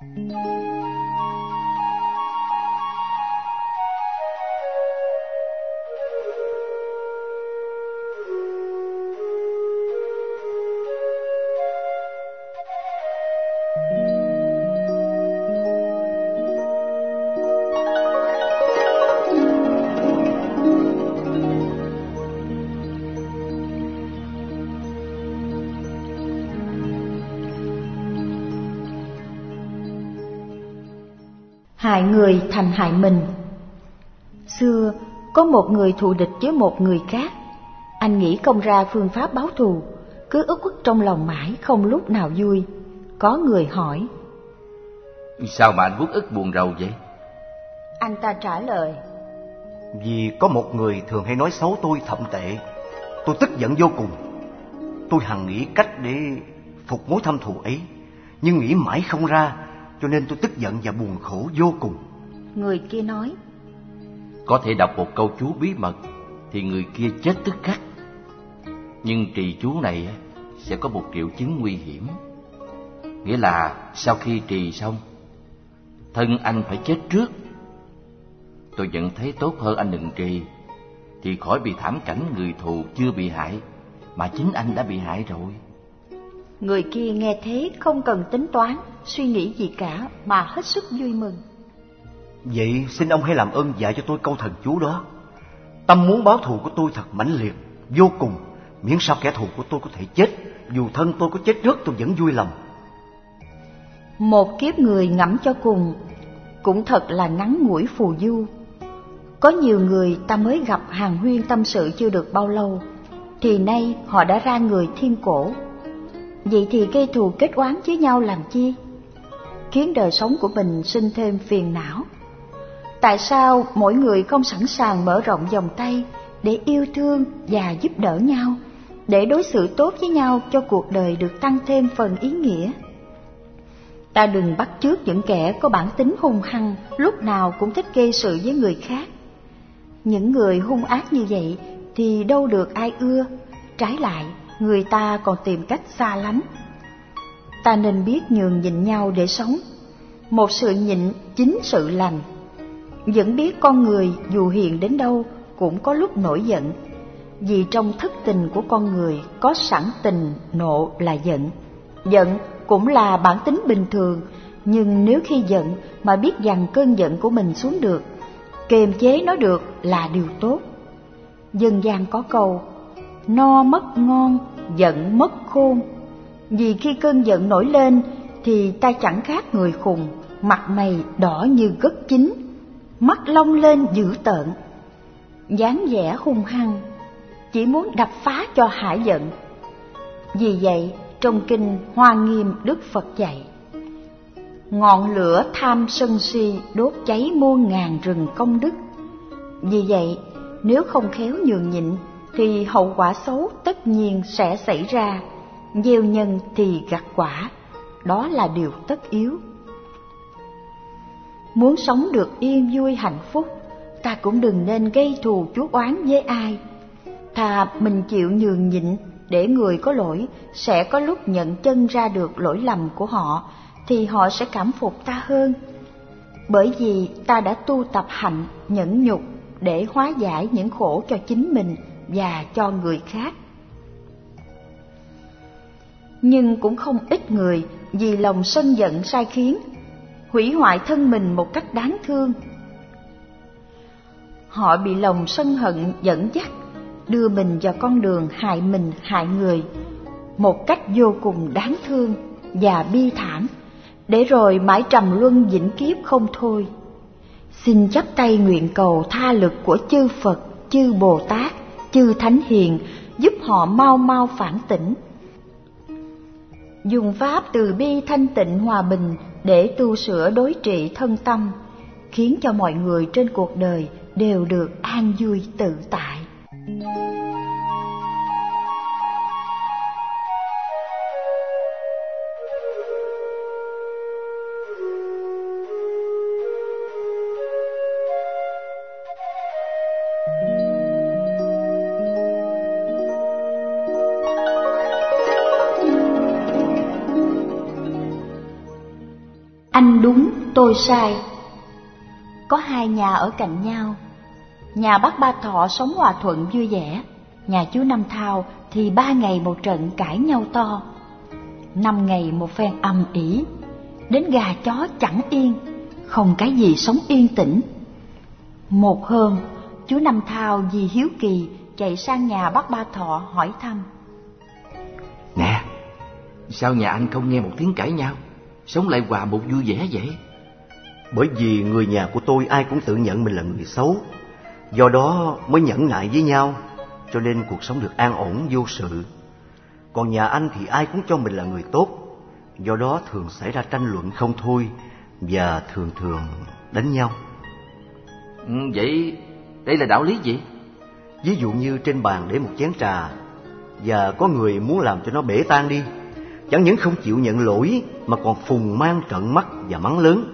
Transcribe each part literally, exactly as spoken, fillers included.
Hại người thành hại mình. Xưa có một người thù địch với một người khác. Anh nghĩ không ra phương pháp báo thù, cứ uất ức trong lòng mãi không lúc nào vui. Có người hỏi: Sao mà anh uất ức buồn rầu vậy? Anh ta trả lời: Vì có một người thường hay nói xấu tôi thậm tệ. Tôi tức giận vô cùng. Tôi hằng nghĩ cách để phục mối thâm thù ấy, nhưng nghĩ mãi không ra, cho nên tôi tức giận và buồn khổ vô cùng. Người kia nói: Có thể đọc một câu chú bí mật thì người kia chết tức khắc. Nhưng trì chú này sẽ có một triệu chứng nguy hiểm. Nghĩa là sau khi trì xong, thân anh phải chết trước. Tôi vẫn thấy tốt hơn anh đừng trì, thì khỏi bị thảm cảnh người thù chưa bị hại mà chính anh đã bị hại rồi. Người kia nghe thế không cần tính toán, suy nghĩ gì cả mà hết sức vui mừng. Vậy xin ông hãy làm ơn dạy cho tôi câu thần chú đó. Tâm muốn báo thù của tôi thật mãnh liệt, vô cùng, miễn sao kẻ thù của tôi có thể chết. Dù thân tôi có chết trước tôi vẫn vui lòng. Một kiếp người ngẫm cho cùng, cũng thật là ngắn ngủi phù du. Có nhiều người ta mới gặp hàn huyên tâm sự chưa được bao lâu, thì nay họ đã ra người thiên cổ. Vậy thì gây thù kết oán với nhau làm chi? Khiến đời sống của mình sinh thêm phiền não. Tại sao mỗi người không sẵn sàng mở rộng vòng tay để yêu thương và giúp đỡ nhau, để đối xử tốt với nhau cho cuộc đời được tăng thêm phần ý nghĩa? Ta đừng bắt chước những kẻ có bản tính hung hăng, lúc nào cũng thích gây sự với người khác. Những người hung ác như vậy thì đâu được ai ưa, trái lại người ta còn tìm cách xa lánh. Ta nên biết nhường nhịn nhau để sống. Một sự nhịn chính sự lành. Vẫn biết con người dù hiền đến đâu cũng có lúc nổi giận, vì trong thất tình của con người có sẵn tình nộ là giận. Giận cũng là bản tính bình thường, nhưng nếu khi giận mà biết dằn cơn giận của mình xuống được, kiềm chế nó được là điều tốt. Dân gian có câu: no mất ngon, giận mất khôn. Vì khi cơn giận nổi lên thì ta chẳng khác người khùng, mặt mày đỏ như gất chín, mắt long lên dữ tợn, dáng vẻ hung hăng, chỉ muốn đập phá cho hả giận. Vì vậy trong kinh Hoa Nghiêm Đức Phật dạy: ngọn lửa tham sân si đốt cháy muôn ngàn rừng công đức. Vì vậy nếu không khéo nhường nhịn thì hậu quả xấu tất nhiên sẽ xảy ra. Gieo nhân thì gặt quả, đó là điều tất yếu. Muốn sống được yên vui hạnh phúc, ta cũng đừng nên gây thù chuốc oán với ai. Thà mình chịu nhường nhịn để người có lỗi sẽ có lúc nhận chân ra được lỗi lầm của họ, thì họ sẽ cảm phục ta hơn. Bởi vì ta đã tu tập hạnh nhẫn nhục để hóa giải những khổ cho chính mình và cho người khác. Nhưng cũng không ít người vì lòng sân giận sai khiến, hủy hoại thân mình một cách đáng thương. Họ bị lòng sân hận dẫn dắt, đưa mình vào con đường hại mình hại người, một cách vô cùng đáng thương và bi thảm, để rồi mãi trầm luân vĩnh kiếp không thôi. Xin chắp tay nguyện cầu tha lực của chư Phật, chư Bồ Tát, chư Thánh Hiền giúp họ mau mau phản tỉnh, dùng pháp từ bi thanh tịnh hòa bình để tu sửa đối trị thân tâm, khiến cho mọi người trên cuộc đời đều được an vui tự tại. Anh đúng, tôi sai. Có hai nhà ở cạnh nhau. Nhà bác Ba Thọ sống hòa thuận vui vẻ, nhà chú Năm Thao thì ba ngày một trận cãi nhau to, năm ngày một phen ầm ĩ, đến gà chó chẳng yên, không cái gì sống yên tĩnh. Một hôm, chú Năm Thao vì hiếu kỳ chạy sang nhà bác Ba Thọ hỏi thăm. Nè, sao nhà anh không nghe một tiếng cãi nhau, sống lại hòa một vui vẻ vậy? Bởi vì người nhà của tôi ai cũng tự nhận mình là người xấu, do đó mới nhẫn nại với nhau, cho nên cuộc sống được an ổn vô sự. Còn nhà anh thì ai cũng cho mình là người tốt, do đó thường xảy ra tranh luận không thôi và thường thường đánh nhau. Ừ, vậy đây là đạo lý gì? Ví dụ như trên bàn để một chén trà và có người muốn làm cho nó bể tan đi, chẳng những không chịu nhận lỗi mà còn phùng mang trợn mắt và mắng lớn.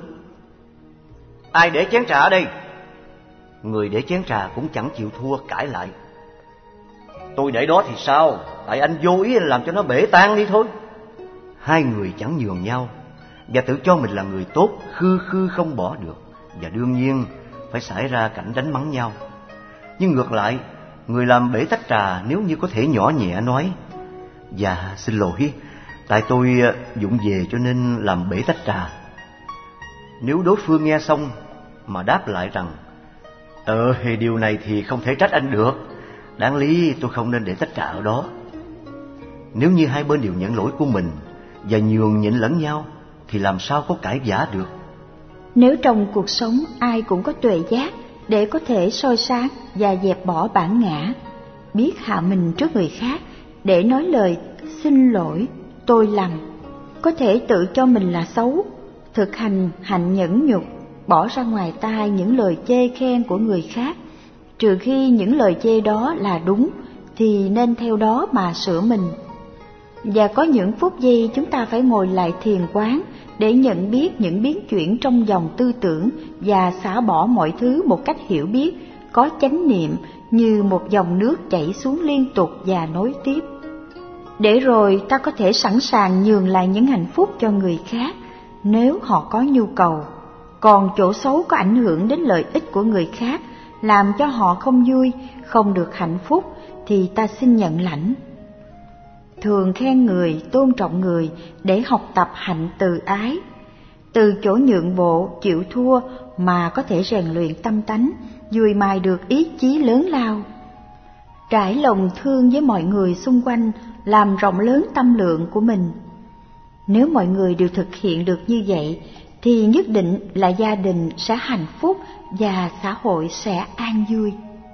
Ai để chén trà ở đây? Người để chén trà cũng chẳng chịu thua cãi lại. Tôi để đó thì sao? Tại anh vô ý làm cho nó bể tan đi thôi. Hai người chẳng nhường nhau và tự cho mình là người tốt, khư khư không bỏ được, và đương nhiên phải xảy ra cảnh đánh mắng nhau. Nhưng ngược lại, người làm bể tách trà nếu như có thể nhỏ nhẹ nói: Dạ xin lỗi, tại tôi vụng về cho nên làm bể tách trà. Nếu đối phương nghe xong mà đáp lại rằng: Ờ, điều này thì không thể trách anh được, đáng lý tôi không nên để tách trà ở đó. Nếu như hai bên đều nhận lỗi của mình và nhường nhịn lẫn nhau thì làm sao có cãi vã được. Nếu trong cuộc sống ai cũng có tuệ giác để có thể soi sáng và dẹp bỏ bản ngã, biết hạ mình trước người khác để nói lời xin lỗi, tôi lầm, có thể tự cho mình là xấu, thực hành hạnh nhẫn nhục, bỏ ra ngoài tai những lời chê khen của người khác, trừ khi những lời chê đó là đúng thì nên theo đó mà sửa mình. Và có những phút giây chúng ta phải ngồi lại thiền quán để nhận biết những biến chuyển trong dòng tư tưởng và xả bỏ mọi thứ một cách hiểu biết, có chánh niệm như một dòng nước chảy xuống liên tục và nối tiếp. Để rồi ta có thể sẵn sàng nhường lại những hạnh phúc cho người khác nếu họ có nhu cầu. Còn chỗ xấu có ảnh hưởng đến lợi ích của người khác, làm cho họ không vui, không được hạnh phúc, thì ta xin nhận lãnh. Thường khen người, tôn trọng người để học tập hạnh từ ái. Từ chỗ nhượng bộ, chịu thua mà có thể rèn luyện tâm tánh, dùi mài được ý chí lớn lao. Trải lòng thương với mọi người xung quanh, làm rộng lớn tâm lượng của mình. Nếu mọi người đều thực hiện được như vậy, thì nhất định là gia đình sẽ hạnh phúc và xã hội sẽ an vui.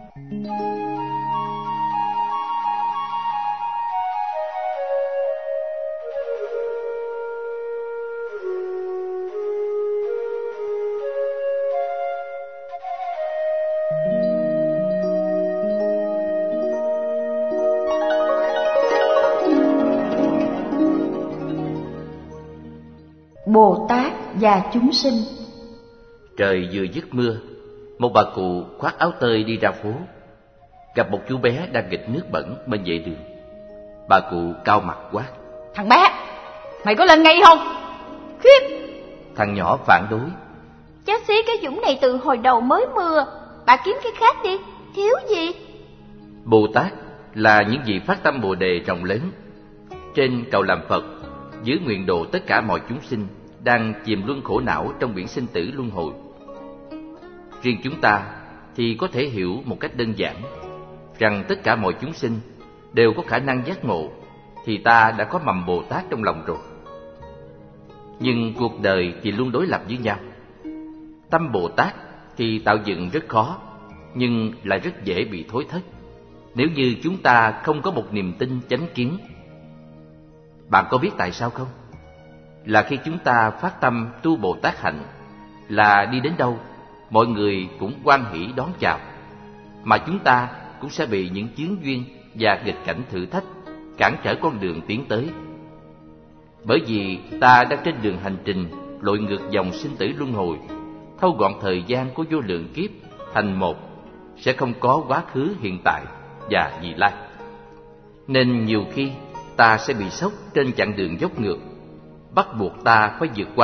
Bồ Tát và chúng sinh. Trời vừa dứt mưa, một bà cụ khoác áo tơi đi ra phố, gặp một chú bé đang nghịch nước bẩn bên vệ đường. Bà cụ cau mặt quát: Thằng bé, mày có lên ngay không? Khiếp! Thằng nhỏ phản đối: Cháu xí cái dũng này từ hồi đầu mới mưa, bà kiếm cái khác đi, thiếu gì? Bồ Tát là những vị phát tâm Bồ Đề rộng lớn, trên cầu làm Phật, giữ nguyện độ tất cả mọi chúng sinh đang chìm luân khổ não trong biển sinh tử luân hồi. Riêng chúng ta thì có thể hiểu một cách đơn giản rằng tất cả mọi chúng sinh đều có khả năng giác ngộ, thì ta đã có mầm Bồ Tát trong lòng rồi. Nhưng cuộc đời thì luôn đối lập với nhau. Tâm Bồ Tát thì tạo dựng rất khó, nhưng lại rất dễ bị thối thất nếu như chúng ta không có một niềm tin chánh kiến. Bạn có biết tại sao không? Là khi chúng ta phát tâm tu Bồ Tát hạnh, là đi đến đâu mọi người cũng hoan hỷ đón chào, mà chúng ta cũng sẽ bị những chướng duyên và nghịch cảnh thử thách cản trở con đường tiến tới. Bởi vì ta đang trên đường hành trình lội ngược dòng sinh tử luân hồi, thâu gọn thời gian của vô lượng kiếp thành một, sẽ không có quá khứ, hiện tại và vị lai. Nên nhiều khi ta sẽ bị sốc trên chặng đường dốc ngược, bắt buộc ta phải vượt qua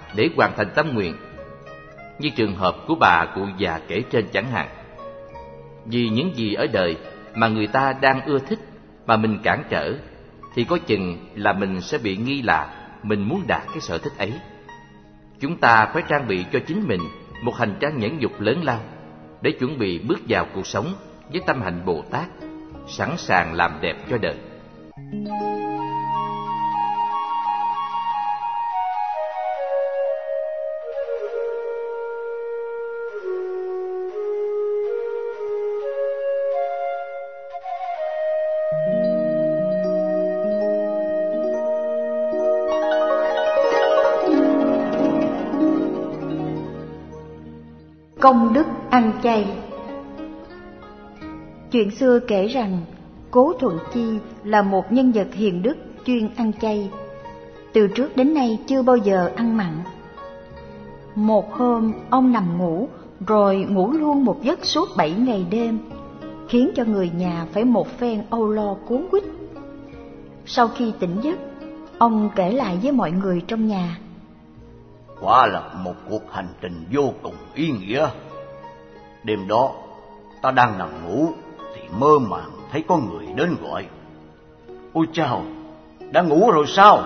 để hoàn thành tâm nguyện. Như trường hợp của bà cụ già kể trên chẳng hạn. Vì những gì ở đời mà người ta đang ưa thích mà mình cản trở, thì có chừng là mình sẽ bị nghi là mình muốn đạt cái sở thích ấy. Chúng ta phải trang bị cho chính mình một hành trang nhẫn nhục lớn lao để chuẩn bị bước vào cuộc sống với tâm hạnh Bồ Tát, sẵn sàng làm đẹp cho đời. Công đức ăn chay. Chuyện xưa kể rằng Cố Thuận Chi là một nhân vật hiền đức chuyên ăn chay. Từ trước đến nay chưa bao giờ ăn mặn. Một hôm ông nằm ngủ rồi ngủ luôn một giấc suốt bảy ngày đêm, khiến cho người nhà phải một phen âu lo cuống quýt. Sau khi tỉnh giấc, ông kể lại với mọi người trong nhà. Quả là một cuộc hành trình vô cùng ý nghĩa. Đêm đó, ta đang nằm ngủ thì mơ màng thấy có người đến gọi. Ôi chao, đã ngủ rồi sao?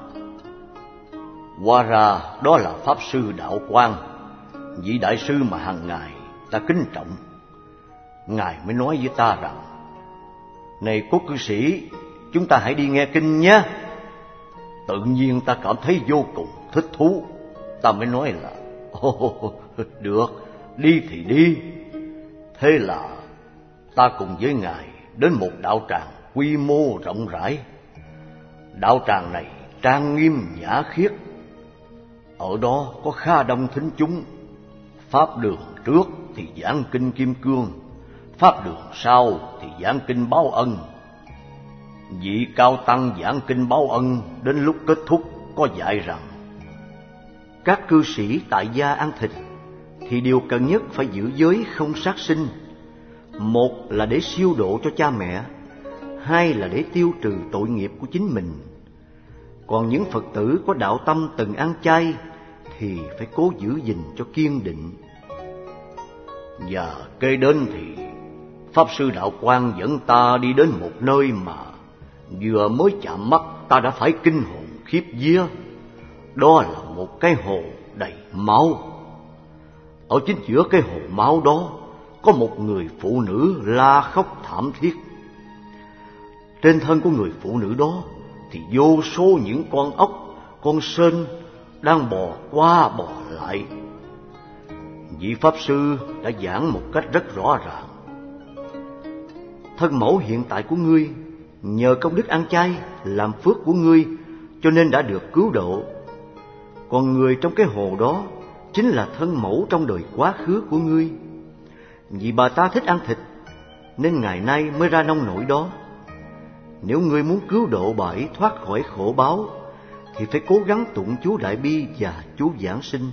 Hóa ra đó là Pháp Sư Đạo Quang, vị đại sư mà hàng ngày ta kính trọng. Ngài mới nói với ta rằng: này cố cư sĩ, chúng ta hãy đi nghe kinh nhé. Tự nhiên ta cảm thấy vô cùng thích thú. Ta mới nói là: ồ, được, đi thì đi. Thế là ta cùng với Ngài đến một đạo tràng quy mô rộng rãi. Đạo tràng này trang nghiêm nhã khiết. Ở đó có khá đông thính chúng. Pháp đường trước thì giảng kinh Kim Cương, pháp đường sau thì giảng kinh Báo Ân. Vị cao tăng giảng kinh Báo Ân đến lúc kết thúc có dạy rằng: các cư sĩ tại gia ăn thịt thì điều cần nhất phải giữ giới không sát sinh. Một là để siêu độ cho cha mẹ, hai là để tiêu trừ tội nghiệp của chính mình. Còn những Phật tử có đạo tâm từng ăn chay thì phải cố giữ gìn cho kiên định. Và kế đến thì Pháp Sư Đạo Quang dẫn ta đi đến một nơi mà vừa mới chạm mắt ta đã phải kinh hồn khiếp vía. Đó là một cái hồ đầy máu. Ở chính giữa cái hồ máu đó có một người phụ nữ la khóc thảm thiết. Trên thân của người phụ nữ đó thì vô số những con ốc, con sên đang bò qua bò lại. Vị Pháp Sư đã giảng một cách rất rõ ràng: thân mẫu hiện tại của ngươi nhờ công đức ăn chay làm phước của ngươi cho nên đã được cứu độ. Còn người trong cái hồ đó chính là thân mẫu trong đời quá khứ của ngươi. Vì bà ta thích ăn thịt nên ngày nay mới ra nông nổi đó. Nếu ngươi muốn cứu độ bà ấy thoát khỏi khổ báo thì phải cố gắng tụng chú Đại Bi và chú Giảng Sinh.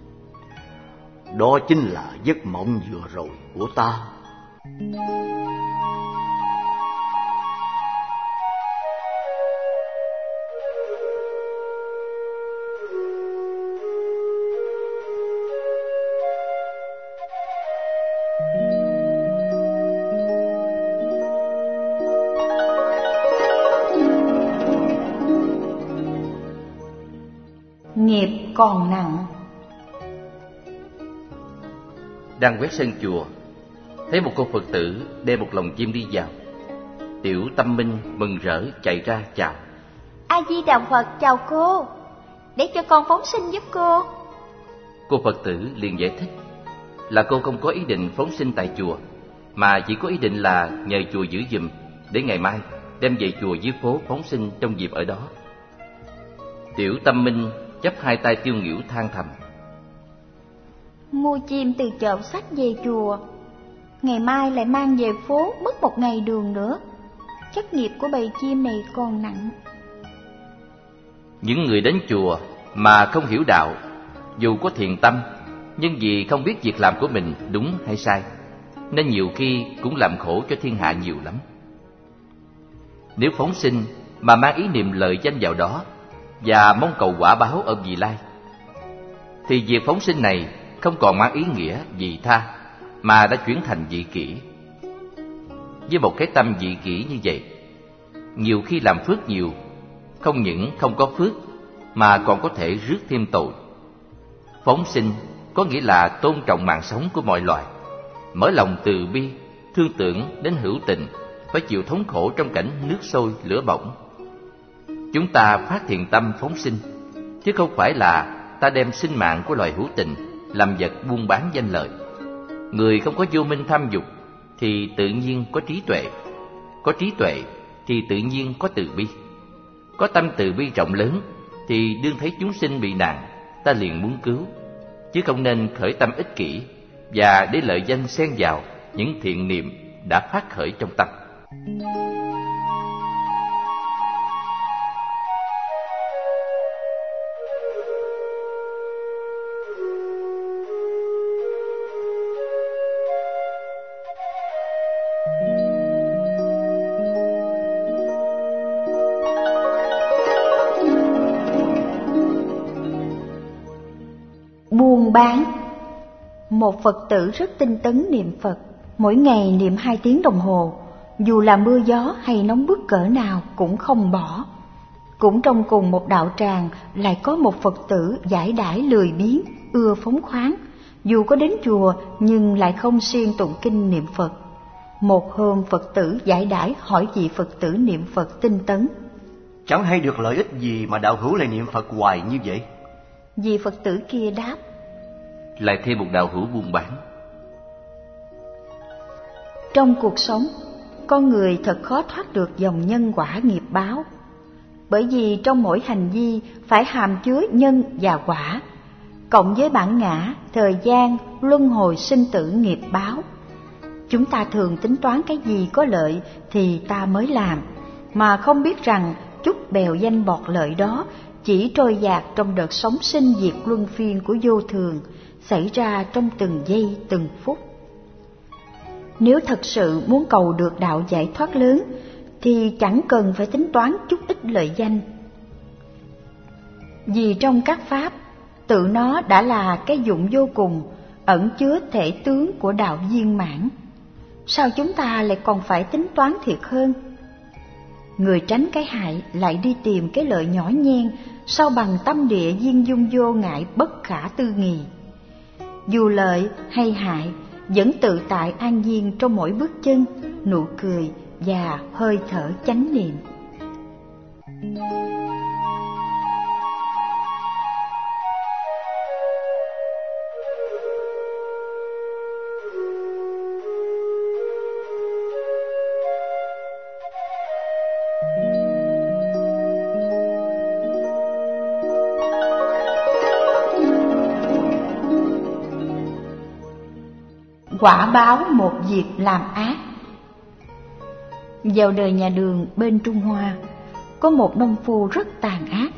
Đó chính là giấc mộng vừa rồi của ta. Nghiệp còn nặng. Đang quét sân chùa, thấy một cô Phật tử đem một lồng chim đi vào. Tiểu Tâm Minh mừng rỡ chạy ra chào. A Di Đà Phật, chào cô, để cho con phóng sinh giúp cô. Cô Phật tử liền giải thích là cô không có ý định phóng sinh tại chùa, mà chỉ có ý định là nhờ chùa giữ giùm để ngày mai đem về chùa dưới phố phóng sinh trong dịp ở đó. Tiểu Tâm Minh chắp hai tay tiêu nghỉu than thầm: mua chim từ chợ sách về chùa, ngày mai lại mang về phố, mất một ngày đường nữa. Chắc nghiệp của bầy chim này còn nặng. Những người đến chùa mà không hiểu đạo, dù có thiện tâm, nhưng vì không biết việc làm của mình đúng hay sai, nên nhiều khi cũng làm khổ cho thiên hạ nhiều lắm. Nếu phóng sinh mà mang ý niệm lợi danh vào đó và mong cầu quả báo ở vị lai, thì việc phóng sinh này không còn mang ý nghĩa vị tha, mà đã chuyển thành vị kỷ. Với một cái tâm vị kỷ như vậy, nhiều khi làm phước nhiều, không những không có phước mà còn có thể rước thêm tội. Phóng sinh có nghĩa là tôn trọng mạng sống của mọi loài, mở lòng từ bi, thương tưởng đến hữu tình, phải chịu thống khổ trong cảnh nước sôi lửa bỏng. Chúng ta phát thiện tâm phóng sinh, chứ không phải là ta đem sinh mạng của loài hữu tình làm vật buôn bán danh lợi. Người không có vô minh tham dục thì tự nhiên có trí tuệ, có trí tuệ thì tự nhiên có từ bi. Có tâm từ bi rộng lớn thì đương thấy chúng sinh bị nạn, ta liền muốn cứu, chứ không nên khởi tâm ích kỷ và để lợi danh xen vào những thiện niệm đã phát khởi trong tâm. Buôn bán. Một Phật tử rất tinh tấn niệm Phật, mỗi ngày niệm hai tiếng đồng hồ, dù là mưa gió hay nóng bức cỡ nào cũng không bỏ. Cũng trong cùng một đạo tràng lại có một Phật tử giải đãi lười biếng, ưa phóng khoáng, dù có đến chùa nhưng lại không siêng tụng kinh niệm Phật. Một hôm Phật tử giải đãi hỏi vị Phật tử niệm Phật tinh tấn: Chẳng hay được lợi ích gì mà đạo hữu lại niệm Phật hoài như vậy? Vị Phật tử kia đáp: Lại thêm một đạo hữu buôn bán. Trong cuộc sống, con người thật khó thoát được dòng nhân quả nghiệp báo. Bởi vì trong mỗi hành vi phải hàm chứa nhân và quả, cộng với bản ngã, thời gian, luân hồi sinh tử nghiệp báo. Chúng ta thường tính toán cái gì có lợi thì ta mới làm, mà không biết rằng chút bèo danh bọt lợi đó chỉ trôi dạt trong đợt sống sinh diệt luân phiên của vô thường, xảy ra trong từng giây từng phút. Nếu thật sự muốn cầu được đạo giải thoát lớn thì chẳng cần phải tính toán chút ít lợi danh. Vì trong các pháp, tự nó đã là cái dụng vô cùng, ẩn chứa thể tướng của đạo viên mãn. Sao chúng ta lại còn phải tính toán thiệt hơn? Người tránh cái hại lại đi tìm cái lợi nhỏ nhen, sao bằng tâm địa viên dung vô ngại bất khả tư nghì. Dù lợi hay hại, vẫn tự tại an nhiên trong mỗi bước chân, nụ cười và hơi thở chánh niệm. Quả báo một việc làm ác. Vào đời nhà Đường bên Trung Hoa, có một nông phu rất tàn ác.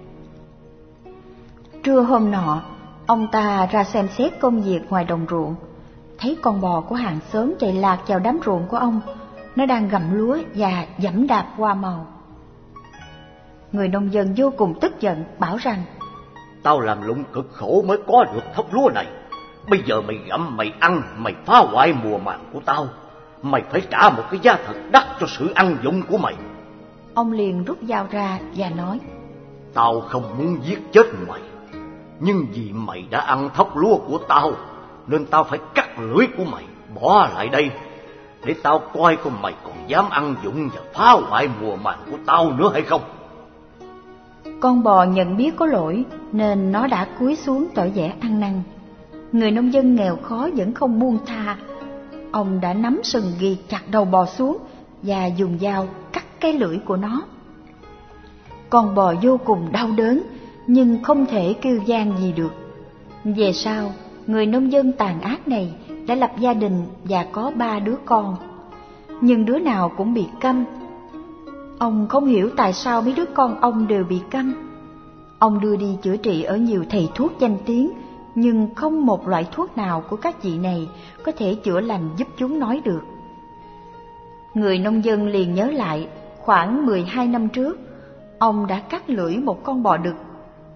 Trưa hôm nọ, ông ta ra xem xét công việc ngoài đồng ruộng, thấy con bò của hàng xóm chạy lạc vào đám ruộng của ông. Nó đang gặm lúa và giẫm đạp hoa màu. Người nông dân vô cùng tức giận, bảo rằng: Tao làm lụng cực khổ mới có được thóc lúa này, bây giờ mày gặm, mày ăn, mày phá hoại mùa màng của tao. Mày phải trả một cái giá thật đắt cho sự ăn dụng của mày. Ông liền rút dao ra và nói: Tao không muốn giết chết mày, nhưng vì mày đã ăn thóc lúa của tao, nên tao phải cắt lưỡi của mày, bỏ lại đây, để tao coi coi mày còn dám ăn dụng và phá hoại mùa màng của tao nữa hay không. Con bò nhận biết có lỗi nên nó đã cúi xuống tỏ vẻ ăn năn. Người nông dân nghèo khó vẫn không buông tha. Ông đã nắm sừng ghi chặt đầu bò xuống và dùng dao cắt cái lưỡi của nó. Con bò vô cùng đau đớn nhưng không thể kêu van gì được. Về sau, người nông dân tàn ác này đã lập gia đình và có ba đứa con, nhưng đứa nào cũng bị câm. Ông không hiểu tại sao mấy đứa con ông đều bị câm. Ông đưa đi chữa trị ở nhiều thầy thuốc danh tiếng, nhưng không một loại thuốc nào của các vị này có thể chữa lành giúp chúng nói được. Người nông dân liền nhớ lại, khoảng mười hai năm trước, ông đã cắt lưỡi một con bò đực.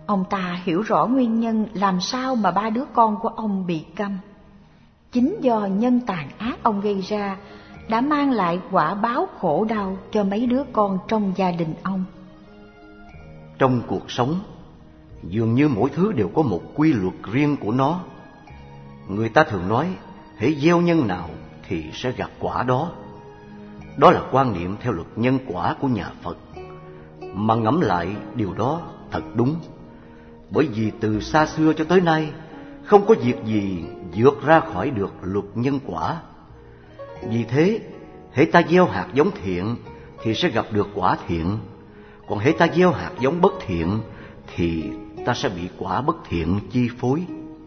ông ta hiểu rõ nguyên nhân làm sao mà ba đứa con của ông bị câm. Chính do nhân tàn ác ông gây ra đã mang lại quả báo khổ đau cho mấy đứa con trong gia đình ông. Trong cuộc sống, dường như mỗi thứ đều có một quy luật riêng của nó. Người ta thường nói, hễ gieo nhân nào thì sẽ gặt quả đó. Đó là quan niệm theo luật nhân quả của nhà Phật. Mà ngẫm lại điều đó thật đúng. Bởi vì từ xa xưa cho tới nay, không có việc gì vượt ra khỏi được luật nhân quả. Vì thế, hễ ta gieo hạt giống thiện thì sẽ gặp được quả thiện. Còn hễ ta gieo hạt giống bất thiện thì ta sẽ bị quả bất thiện chi phối.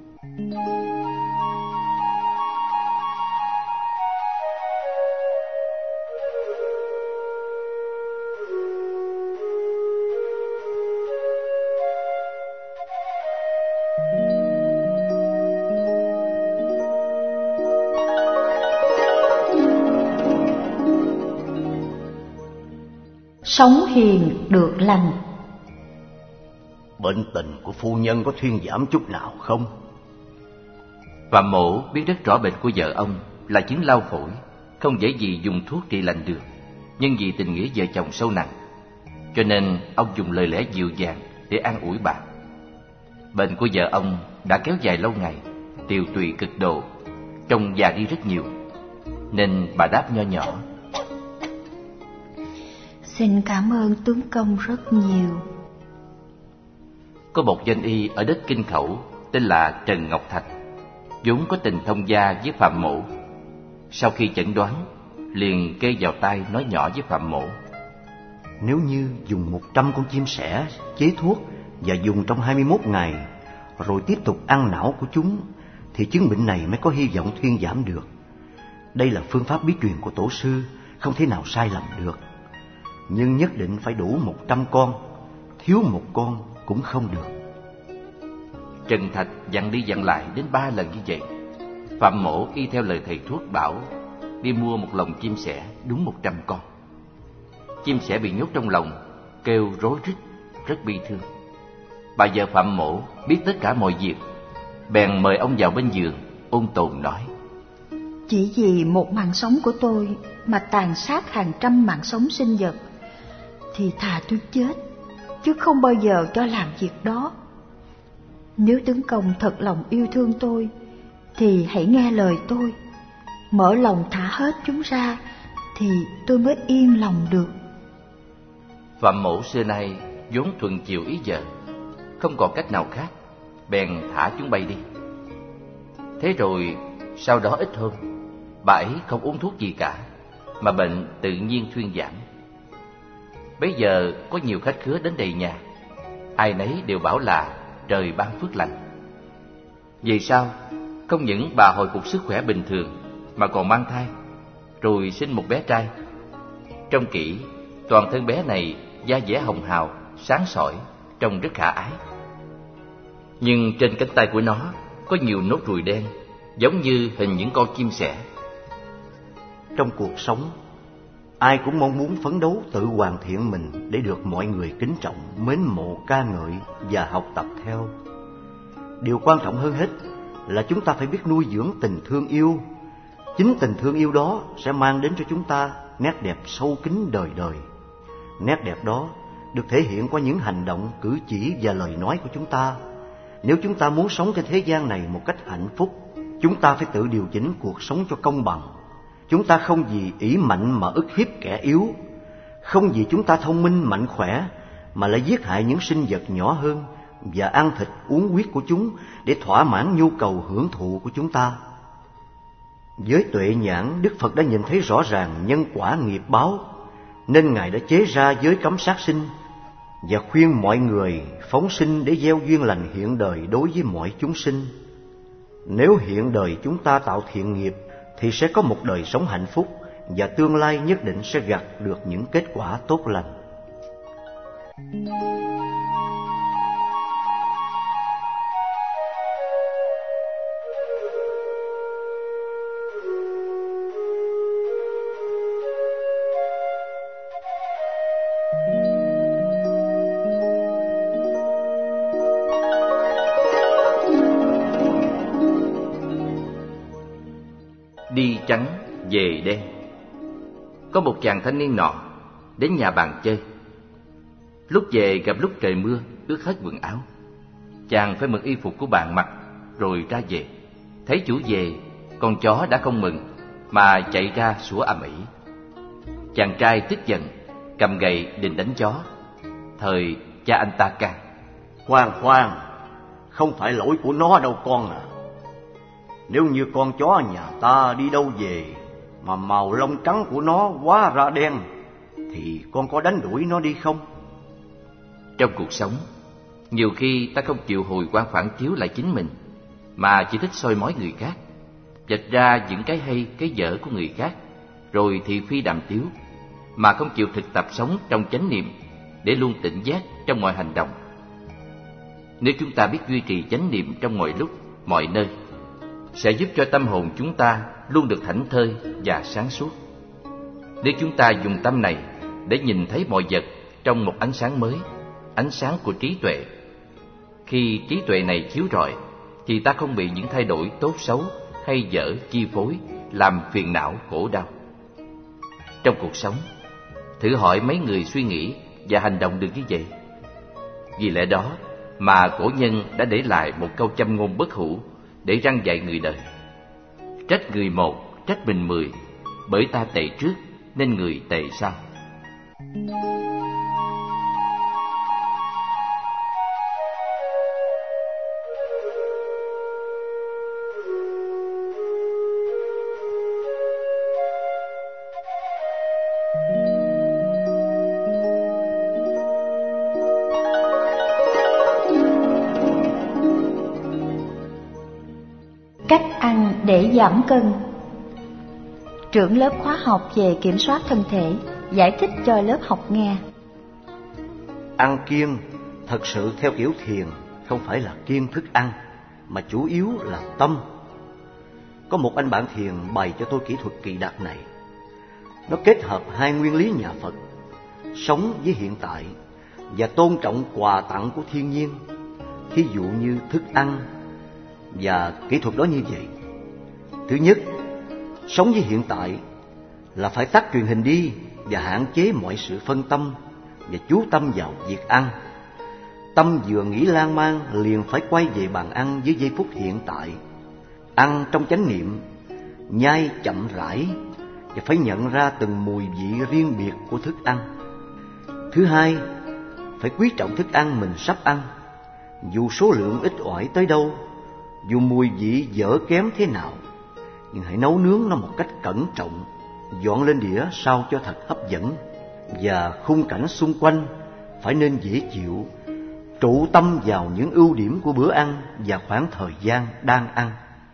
Sống hiền được lành. Bệnh tình của phu nhân có thuyên giảm chút nào không? Phạm Mổ biết rất rõ bệnh của vợ ông là chứng lao phổi, không dễ gì dùng thuốc trị lành được. Nhưng vì tình nghĩa vợ chồng sâu nặng, cho nên ông dùng lời lẽ dịu dàng để an ủi bà. Bệnh của vợ ông đã kéo dài lâu ngày, tiều tụy cực độ, trông già đi rất nhiều, nên bà đáp nho nhỏ: Xin cảm ơn tướng công rất nhiều. Có một danh y ở đất Kinh Khẩu tên là Trần Ngọc Thạch, vốn có tình thông gia với Phạm Mổ. Sau khi chẩn đoán, liền kê vào tai nói nhỏ với Phạm Mổ: Nếu như dùng một trăm con chim sẻ chế thuốc và dùng trong hai mươi mốt ngày, rồi tiếp tục ăn não của chúng, thì chứng bệnh này mới có hy vọng thuyên giảm được. Đây là phương pháp bí truyền của tổ sư, không thể nào sai lầm được. Nhưng nhất định phải đủ một trăm con, thiếu một con cũng không được. Trần Thạch dặn đi dặn lại đến ba lần như vậy. Phạm Mổ y theo lời thầy thuốc bảo, đi mua một lồng chim sẻ đúng một trăm con. Chim sẻ bị nhốt trong lồng, kêu rối rít, rất bi thương. Bà vợ Phạm Mổ biết tất cả mọi việc, bèn mời ông vào bên giường, ôn tồn nói: Chỉ vì một mạng sống của tôi mà tàn sát hàng trăm mạng sống sinh vật, thì thà tôi chết, chứ không bao giờ cho làm việc đó. Nếu tướng công thật lòng yêu thương tôi, thì hãy nghe lời tôi, mở lòng thả hết chúng ra, thì tôi mới yên lòng được. Phạm Mổ xưa nay vốn thuận chiều ý vợ, không còn cách nào khác, bèn thả chúng bay đi. Thế rồi sau đó ít hôm, bà ấy không uống thuốc gì cả, mà bệnh tự nhiên thuyên giảm. Bấy giờ có nhiều khách khứa đến đầy nhà, ai nấy đều bảo là trời ban phước lành. Vì sao? Không những bà hồi phục sức khỏe bình thường, mà còn mang thai, rồi sinh một bé trai. Trông kỹ, toàn thân bé này da dẻ hồng hào, sáng sỏi, trông rất khả ái. Nhưng trên cánh tay của nó có nhiều nốt ruồi đen, giống như hình những con chim sẻ. Trong cuộc sống, ai cũng mong muốn phấn đấu tự hoàn thiện mình để được mọi người kính trọng, mến mộ, ca ngợi và học tập theo. Điều quan trọng hơn hết là chúng ta phải biết nuôi dưỡng tình thương yêu. Chính tình thương yêu đó sẽ mang đến cho chúng ta nét đẹp sâu kín đời đời. Nét đẹp đó được thể hiện qua những hành động, cử chỉ và lời nói của chúng ta. Nếu chúng ta muốn sống trên thế gian này một cách hạnh phúc, chúng ta phải tự điều chỉnh cuộc sống cho công bằng. Chúng ta không vì ỷ mạnh mà ức hiếp kẻ yếu, không vì chúng ta thông minh mạnh khỏe mà lại giết hại những sinh vật nhỏ hơn và ăn thịt uống huyết của chúng để thỏa mãn nhu cầu hưởng thụ của chúng ta. Với tuệ nhãn, Đức Phật đã nhìn thấy rõ ràng nhân quả nghiệp báo, nên Ngài đã chế ra giới cấm sát sinh và khuyên mọi người phóng sinh để gieo duyên lành hiện đời đối với mọi chúng sinh. Nếu hiện đời chúng ta tạo thiện nghiệp thì sẽ có một đời sống hạnh phúc, và tương lai nhất định sẽ gặt được những kết quả tốt lành. trắng về đen. Có một chàng thanh niên nọ đến nhà bạn chơi. Lúc về gặp lúc trời mưa, ướt hết quần áo. Chàng phải mượn y phục của bạn mặc rồi ra về. Thấy chủ về, con chó đã không mừng mà chạy ra sủa ầm ĩ. Chàng trai tức giận, cầm gậy định đánh chó. Thời cha anh ta can: Khoan khoan, không phải lỗi của nó đâu con à. Nếu như con chó nhà ta đi đâu về mà màu lông trắng của nó quá ra đen, thì con có đánh đuổi nó đi không? Trong cuộc sống, nhiều khi ta không chịu hồi quan phản chiếu lại chính mình, mà chỉ thích soi mói người khác, vạch ra những cái hay cái dở của người khác, rồi thị phi đàm tiếu, mà không chịu thực tập sống trong chánh niệm để luôn tỉnh giác trong mọi hành động. Nếu chúng ta biết duy trì chánh niệm trong mọi lúc, mọi nơi, sẽ giúp cho tâm hồn chúng ta luôn được thảnh thơi và sáng suốt. Nếu chúng ta dùng tâm này để nhìn thấy mọi vật trong một ánh sáng mới, ánh sáng của trí tuệ, khi trí tuệ này chiếu rọi, thì ta không bị những thay đổi tốt xấu hay dở chi phối, làm phiền não khổ đau. Trong cuộc sống, thử hỏi mấy người suy nghĩ và hành động được như vậy. Vì lẽ đó mà cổ nhân đã để lại một câu châm ngôn bất hủ để răn dạy người đời: trách người một, trách mình mười, bởi ta tệ trước nên người tệ sau. Cách ăn để giảm cân. Trưởng lớp khóa học về kiểm soát thân thể giải thích cho lớp học nghe: Ăn kiêng thật sự theo kiểu thiền không phải là kiêng thức ăn, mà chủ yếu là tâm. Có một anh bạn thiền bày cho tôi kỹ thuật kỳ đặc này. Nó kết hợp hai nguyên lý nhà Phật, sống với hiện tại và tôn trọng quà tặng của thiên nhiên, thí dụ như thức ăn. Và kỹ thuật đó như vậy: thứ nhất, sống với hiện tại là phải tắt truyền hình đi và hạn chế mọi sự phân tâm và chú tâm vào việc ăn. Tâm vừa nghĩ lan man liền phải quay về bàn ăn với giây phút hiện tại. Ăn trong chánh niệm, nhai chậm rãi và phải nhận ra từng mùi vị riêng biệt của thức ăn. Thứ hai, phải quý trọng thức ăn mình sắp ăn, dù số lượng ít ỏi tới đâu, dù mùi vị dở kém thế nào, nhưng hãy nấu nướng nó một cách cẩn trọng, dọn lên đĩa sao cho thật hấp dẫn, và khung cảnh xung quanh phải nên dễ chịu, trụ tâm vào những ưu điểm của bữa ăn và khoảng thời gian đang ăn.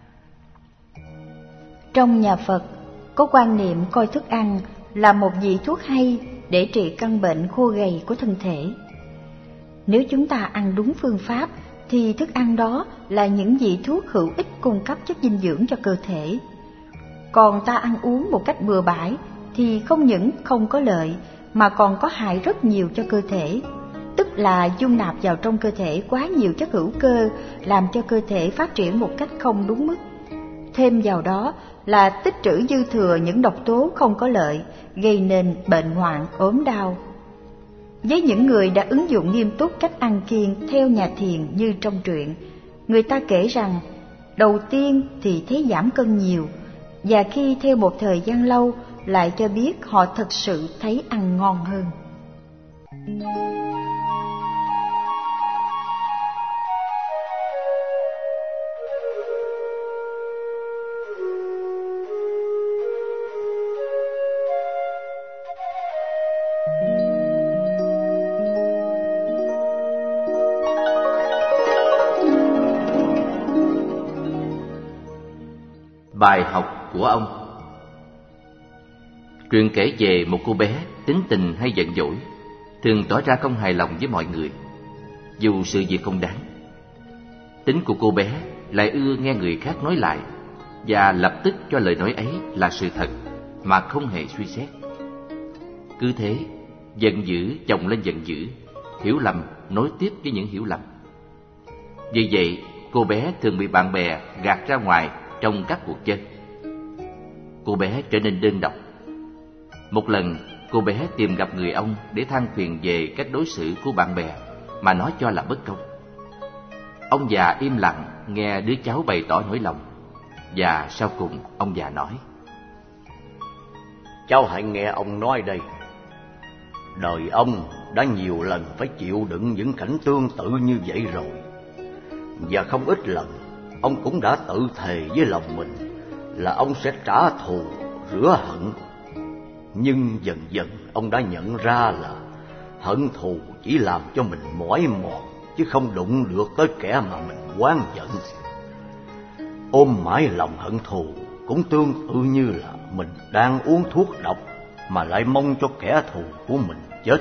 Trong nhà Phật có quan niệm coi thức ăn là một vị thuốc hay để trị căn bệnh khô gầy của thân thể. Nếu chúng ta ăn đúng phương pháp thì thức ăn đó là những vị thuốc hữu ích cung cấp chất dinh dưỡng cho cơ thể. Còn ta ăn uống một cách bừa bãi thì không những không có lợi mà còn có hại rất nhiều cho cơ thể, tức là dung nạp vào trong cơ thể quá nhiều chất hữu cơ, làm cho cơ thể phát triển một cách không đúng mức. Thêm vào đó là tích trữ dư thừa những độc tố không có lợi, gây nên bệnh hoạn, ốm đau. Với những người đã ứng dụng nghiêm túc cách ăn kiêng theo nhà thiền như trong truyện, người ta kể rằng đầu tiên thì thấy giảm cân nhiều, và khi theo một thời gian lâu lại cho biết họ thật sự thấy ăn ngon hơn. Bài học của ông. Truyện kể về một cô bé tính tình hay giận dỗi, thường tỏ ra không hài lòng với mọi người, dù sự việc không đáng. Tính của cô bé lại ưa nghe người khác nói lại, và lập tức cho lời nói ấy là sự thật mà không hề suy xét. Cứ thế, giận dữ chồng lên giận dữ, hiểu lầm nối tiếp với những hiểu lầm. Vì vậy, cô bé thường bị bạn bè gạt ra ngoài trong các cuộc chơi. cô bé trở nên đơn độc. Một lần, cô bé tìm gặp người ông để than phiền về cách đối xử của bạn bè mà nó cho là bất công. Ông già im lặng nghe đứa cháu bày tỏ nỗi lòng, và sau cùng ông già nói: Cháu hãy nghe ông nói đây. Đời ông đã nhiều lần phải chịu đựng những cảnh tương tự như vậy rồi, và không ít lần ông cũng đã tự thề với lòng mình là ông sẽ trả thù, rửa hận. Nhưng dần dần ông đã nhận ra là hận thù chỉ làm cho mình mỏi mòn, chứ không đụng được tới kẻ mà mình oán giận. Ôm mãi lòng hận thù cũng tương tự như là mình đang uống thuốc độc mà lại mong cho kẻ thù của mình chết.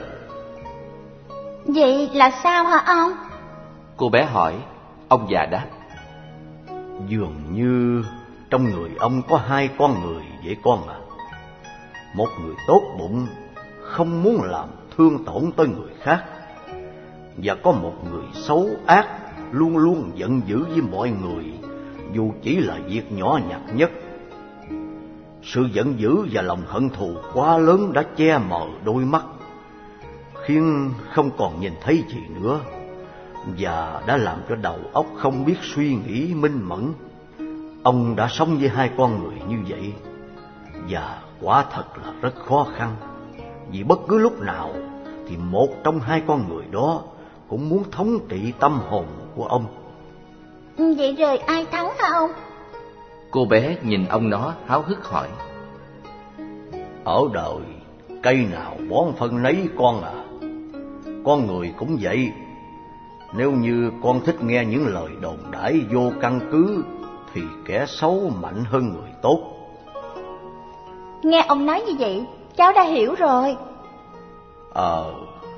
Vậy là sao hả ông? Cô bé hỏi. Ông già đáp: Dường như trong người ông có hai con người vậy con à. Một người tốt bụng, không muốn làm thương tổn tới người khác, và có một người xấu ác, luôn luôn giận dữ với mọi người, dù chỉ là việc nhỏ nhặt nhất. Sự giận dữ và lòng hận thù quá lớn đã che mờ đôi mắt, khiến không còn nhìn thấy gì nữa, và đã làm cho đầu óc không biết suy nghĩ minh mẫn. Ông đã sống với hai con người như vậy, và quả thật là rất khó khăn, vì bất cứ lúc nào thì một trong hai con người đó cũng muốn thống trị tâm hồn của ông. Vậy rồi ai thắng hả ông? Cô bé nhìn ông nó háo hức hỏi. Ở đời, cây nào bón phân nấy con à. Con người cũng vậy. Nếu như con thích nghe những lời đồn đãi vô căn cứ, thì kẻ xấu mạnh hơn người tốt. Nghe ông nói như vậy, cháu đã hiểu rồi. Ờ...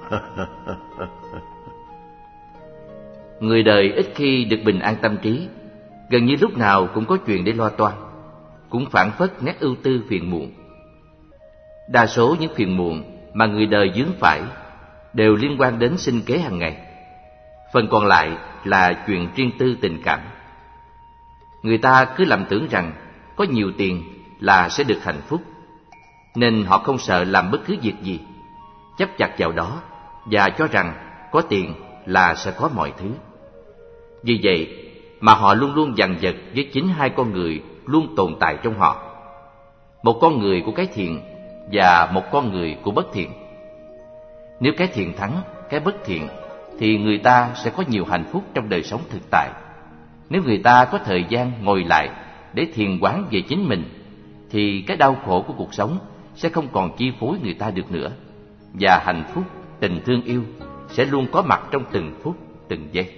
Người đời ít khi được bình an tâm trí, gần như lúc nào cũng có chuyện để lo toan, cũng phảng phất nét ưu tư phiền muộn. Đa số những phiền muộn mà người đời vướng phải đều liên quan đến sinh kế hàng ngày. Phần còn lại là chuyện riêng tư tình cảm. Người ta cứ lầm tưởng rằng có nhiều tiền là sẽ được hạnh phúc, nên họ không sợ làm bất cứ việc gì, chấp chặt vào đó và cho rằng có tiền là sẽ có mọi thứ. Vì vậy mà họ luôn luôn dằn vặt với chính hai con người luôn tồn tại trong họ: một con người của cái thiện và một con người của bất thiện. Nếu cái thiện thắng cái bất thiện thì người ta sẽ có nhiều hạnh phúc trong đời sống thực tại. Nếu người ta có thời gian ngồi lại để thiền quán về chính mình, thì cái đau khổ của cuộc sống sẽ không còn chi phối người ta được nữa, và hạnh phúc, tình thương yêu sẽ luôn có mặt trong từng phút, từng giây.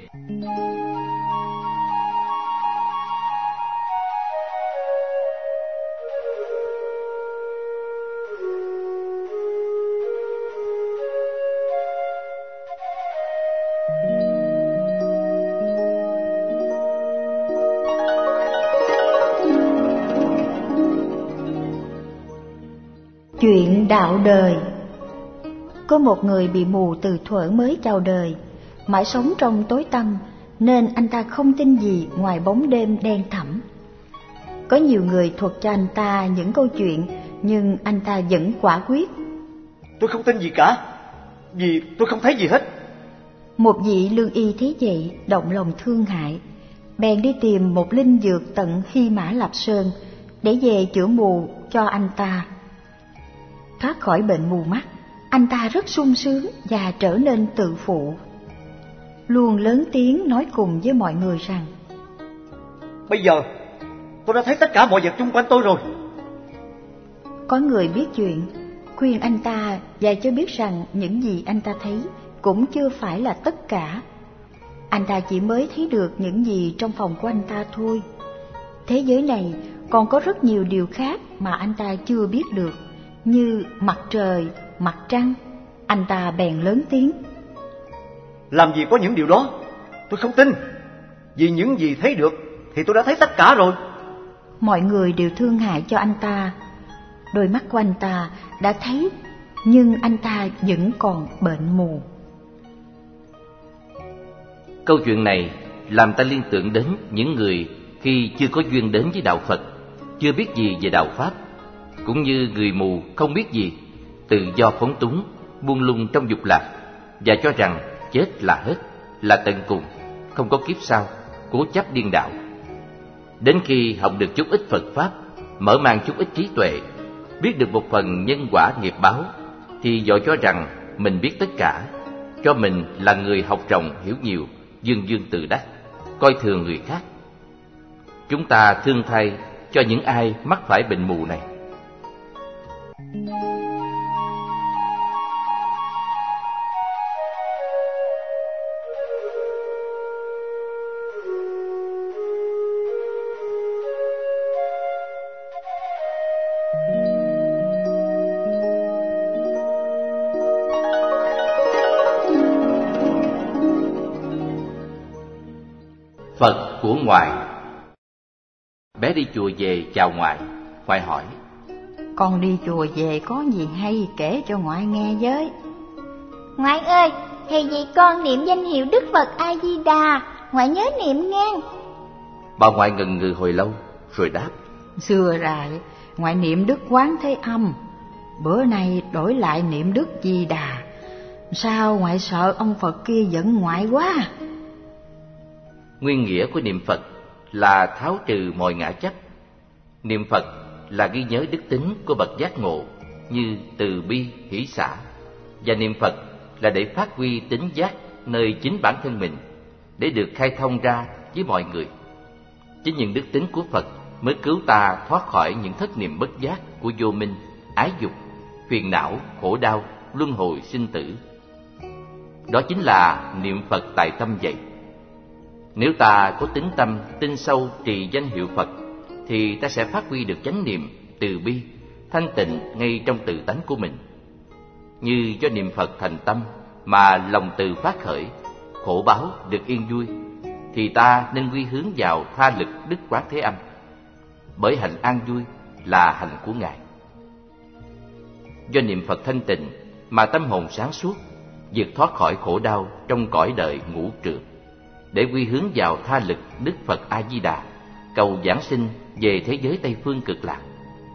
Chuyện đạo đời. Có một người bị mù từ thuở mới chào đời, mãi sống trong tối tăm, nên anh ta không tin gì ngoài bóng đêm đen thẳm. Có nhiều người thuật cho anh ta những câu chuyện, nhưng anh ta vẫn quả quyết: Tôi không tin gì cả, vì tôi không thấy gì hết. Một vị lương y thấy vậy, động lòng thương hại, bèn đi tìm một linh dược tận Hy Mã Lạp Sơn để về chữa mù cho anh ta. Thoát khỏi bệnh mù mắt, anh ta rất sung sướng và trở nên tự phụ, luôn lớn tiếng nói cùng với mọi người rằng: Bây giờ tôi đã thấy tất cả mọi vật xung quanh tôi rồi. Có người biết chuyện, khuyên anh ta và cho biết rằng những gì anh ta thấy cũng chưa phải là tất cả. Anh ta chỉ mới thấy được những gì trong phòng của anh ta thôi. Thế giới này còn có rất nhiều điều khác mà anh ta chưa biết được, như mặt trời, mặt trăng. Anh ta bèn lớn tiếng: Làm gì có những điều đó, tôi không tin. Vì những gì thấy được thì tôi đã thấy tất cả rồi. Mọi người đều thương hại cho anh ta. Đôi mắt của anh ta đã thấy, nhưng anh ta vẫn còn bệnh mù. Câu chuyện này làm ta liên tưởng đến những người khi chưa có duyên đến với đạo Phật, chưa biết gì về đạo Pháp, cũng như người mù không biết gì, tự do phóng túng, buông lung trong dục lạc, và cho rằng chết là hết, là tận cùng, không có kiếp sau, cố chấp điên đạo. Đến khi học được chút ít Phật Pháp, mở mang chút ít trí tuệ, biết được một phần nhân quả nghiệp báo, thì dội cho rằng mình biết tất cả, cho mình là người học rộng hiểu nhiều, dương dương tự đắc, coi thường người khác. Chúng ta thương thay cho những ai mắc phải bệnh mù này. Phật của ngoại. Bé đi chùa về chào ngoại. Ngoại hỏi: Con đi chùa về có gì hay kể cho ngoại nghe với. Ngoại ơi, thầy dạy con niệm danh hiệu Đức Phật A Di Đà, ngoại nhớ niệm ngang. Bà ngoại ngần ngừ hồi lâu rồi đáp: Xưa rài ngoại niệm Đức Quán Thế Âm, bữa nay đổi lại niệm Đức Di Đà. Sao ngoại sợ ông Phật kia giận ngoại quá? Nguyên nghĩa của niệm Phật là tháo trừ mọi ngã chấp. Niệm Phật là ghi nhớ đức tính của bậc giác ngộ như từ bi, hỷ xả. Và niệm Phật là để phát huy tính giác nơi chính bản thân mình, để được khai thông ra với mọi người. Chính những đức tính của Phật mới cứu ta thoát khỏi những thất niệm bất giác của vô minh, ái dục, phiền não, khổ đau, luân hồi sinh tử. Đó chính là niệm Phật tại tâm vậy. Nếu ta có tính tâm tin sâu trì danh hiệu Phật, thì ta sẽ phát huy được chánh niệm, từ bi, thanh tịnh ngay trong tự tánh của mình. Như do niệm Phật thành tâm mà lòng từ phát khởi, khổ báo được yên vui, thì ta nên quy hướng vào tha lực Đức Quán Thế Âm, bởi hạnh an vui là hạnh của Ngài. Do niệm Phật thanh tịnh mà tâm hồn sáng suốt, vượt thoát khỏi khổ đau trong cõi đời ngũ trượt, để quy hướng vào tha lực Đức Phật A Di Đà, cầu giảng sinh về thế giới Tây phương cực lạc.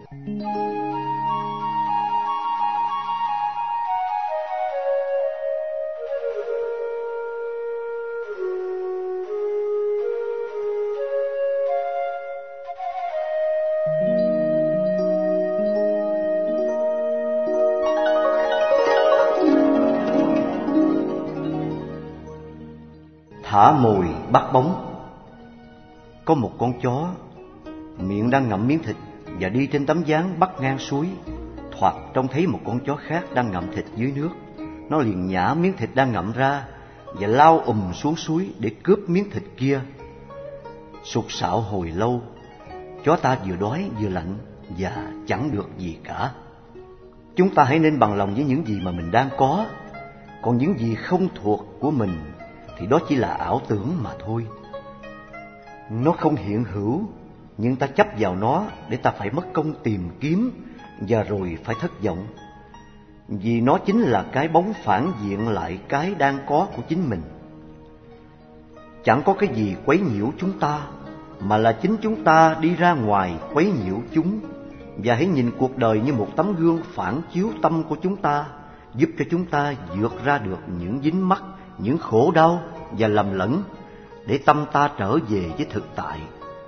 Thả mồi bắt bóng. Có một con chó, miệng đang ngậm miếng thịt và đi trên tấm ván bắc ngang suối. Thoạt trông thấy một con chó khác đang ngậm thịt dưới nước. Nó liền nhả miếng thịt đang ngậm ra và lao ùm xuống suối để cướp miếng thịt kia. Sục sạo hồi lâu, chó ta vừa đói vừa lạnh và chẳng được gì cả. Chúng ta hãy nên bằng lòng với những gì mà mình đang có, còn những gì không thuộc của mình thì đó chỉ là ảo tưởng mà thôi. Nó không hiện hữu, nhưng ta chấp vào nó để ta phải mất công tìm kiếm và rồi phải thất vọng, vì nó chính là cái bóng phản diện lại cái đang có của chính mình. Chẳng có cái gì quấy nhiễu chúng ta, mà là chính chúng ta đi ra ngoài quấy nhiễu chúng. Và hãy nhìn cuộc đời như một tấm gương phản chiếu tâm của chúng ta, giúp cho chúng ta vượt ra được những dính mắc, những khổ đau và lầm lẫn, để tâm ta trở về với thực tại.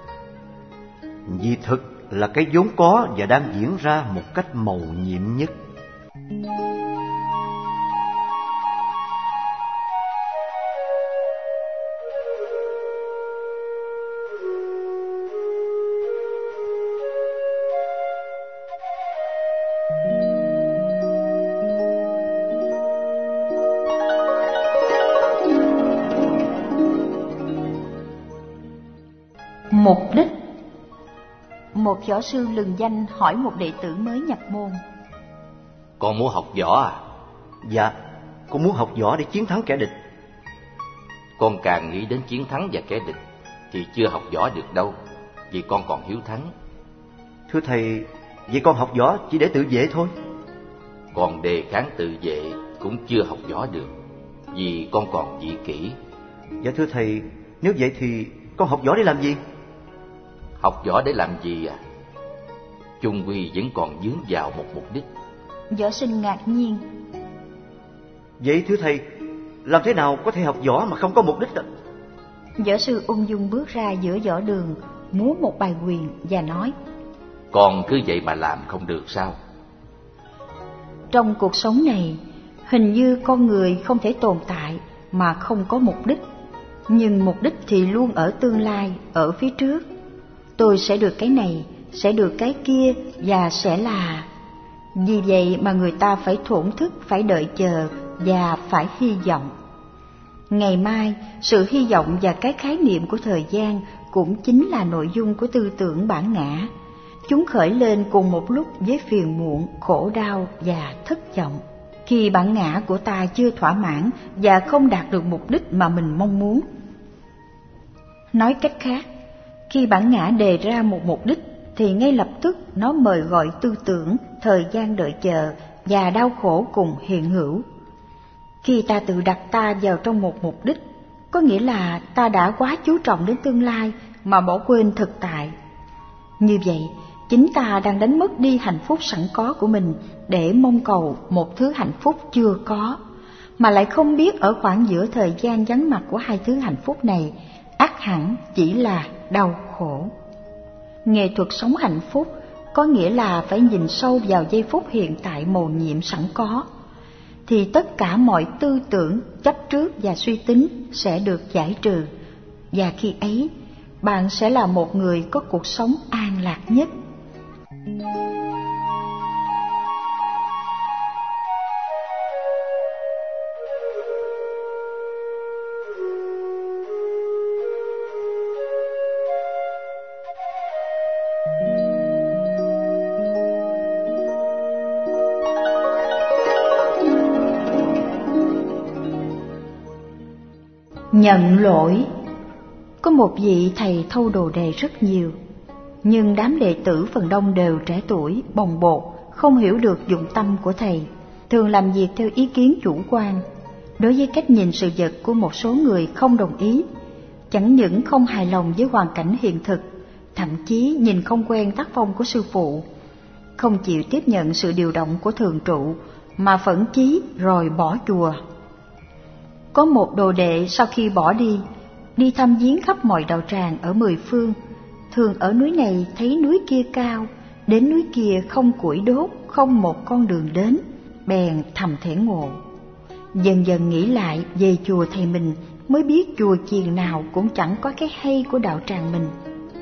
Vì thực là cái vốn có và đang diễn ra một cách mầu nhiệm nhất. Mục đích. Một võ sư lừng danh hỏi một đệ tử mới nhập môn: Con muốn học võ à? Dạ, con muốn học võ để chiến thắng kẻ địch. Con càng nghĩ đến chiến thắng và kẻ địch thì chưa học võ được đâu, vì con còn hiếu thắng. Thưa thầy, vậy con học võ chỉ để tự vệ thôi? Còn đề kháng tự vệ cũng chưa học võ được, vì con còn dị kỷ. Dạ thưa thầy, nếu vậy thì con học võ để làm gì? Học võ để làm gì à? chung quy vẫn còn vướng vào một mục đích. Võ Sinh ngạc nhiên. Vậy thưa thầy, làm thế nào có thể học võ mà không có mục đích ạ? Võ sư ung dung bước ra giữa võ đường, múa một bài quyền và nói: Con cứ vậy mà làm không được sao? Trong cuộc sống này, hình như con người không thể tồn tại mà không có mục đích. Nhưng mục đích thì luôn ở tương lai, ở phía trước. Tôi sẽ được cái này, sẽ được cái kia và sẽ là... Vì vậy mà người ta phải thổn thức, phải đợi chờ và phải hy vọng. Ngày mai, sự hy vọng và cái khái niệm của thời gian cũng chính là nội dung của tư tưởng bản ngã. Chúng khởi lên cùng một lúc với phiền muộn, khổ đau và thất vọng. Khi bản ngã của ta chưa thỏa mãn và không đạt được mục đích mà mình mong muốn. Nói cách khác, khi bản ngã đề ra một mục đích thì ngay lập tức nó mời gọi tư tưởng, thời gian đợi chờ và đau khổ cùng hiện hữu. Khi ta tự đặt ta vào trong một mục đích, có nghĩa là ta đã quá chú trọng đến tương lai mà bỏ quên thực tại. Như vậy, chính ta đang đánh mất đi hạnh phúc sẵn có của mình để mong cầu một thứ hạnh phúc chưa có, mà lại không biết ở khoảng giữa thời gian vắng mặt của hai thứ hạnh phúc này, ắt hẳn chỉ là đau khổ. Nghệ thuật sống hạnh phúc có nghĩa là phải nhìn sâu vào giây phút hiện tại mầu nhiệm sẵn có, thì tất cả mọi tư tưởng, chấp trước và suy tính sẽ được giải trừ, và khi ấy bạn sẽ là một người có cuộc sống an lạc nhất. Nhận lỗi. Có một vị thầy thâu đồ đề rất nhiều, nhưng đám đệ tử phần đông đều trẻ tuổi, bồng bột, không hiểu được dụng tâm của thầy, thường làm việc theo ý kiến chủ quan. Đối với cách nhìn sự vật của một số người không đồng ý, chẳng những không hài lòng với hoàn cảnh hiện thực, thậm chí nhìn không quen tác phong của sư phụ, không chịu tiếp nhận sự điều động của thường trụ, mà phẫn chí rồi bỏ chùa. Có một đồ đệ sau khi bỏ đi, đi thăm viếng khắp mọi đạo tràng ở mười phương, thường ở núi này thấy núi kia cao, đến núi kia không củi đốt, không một con đường đến, bèn thầm thể ngộ. Dần dần nghĩ lại về chùa thầy mình, mới biết chùa chiền nào cũng chẳng có cái hay của đạo tràng mình.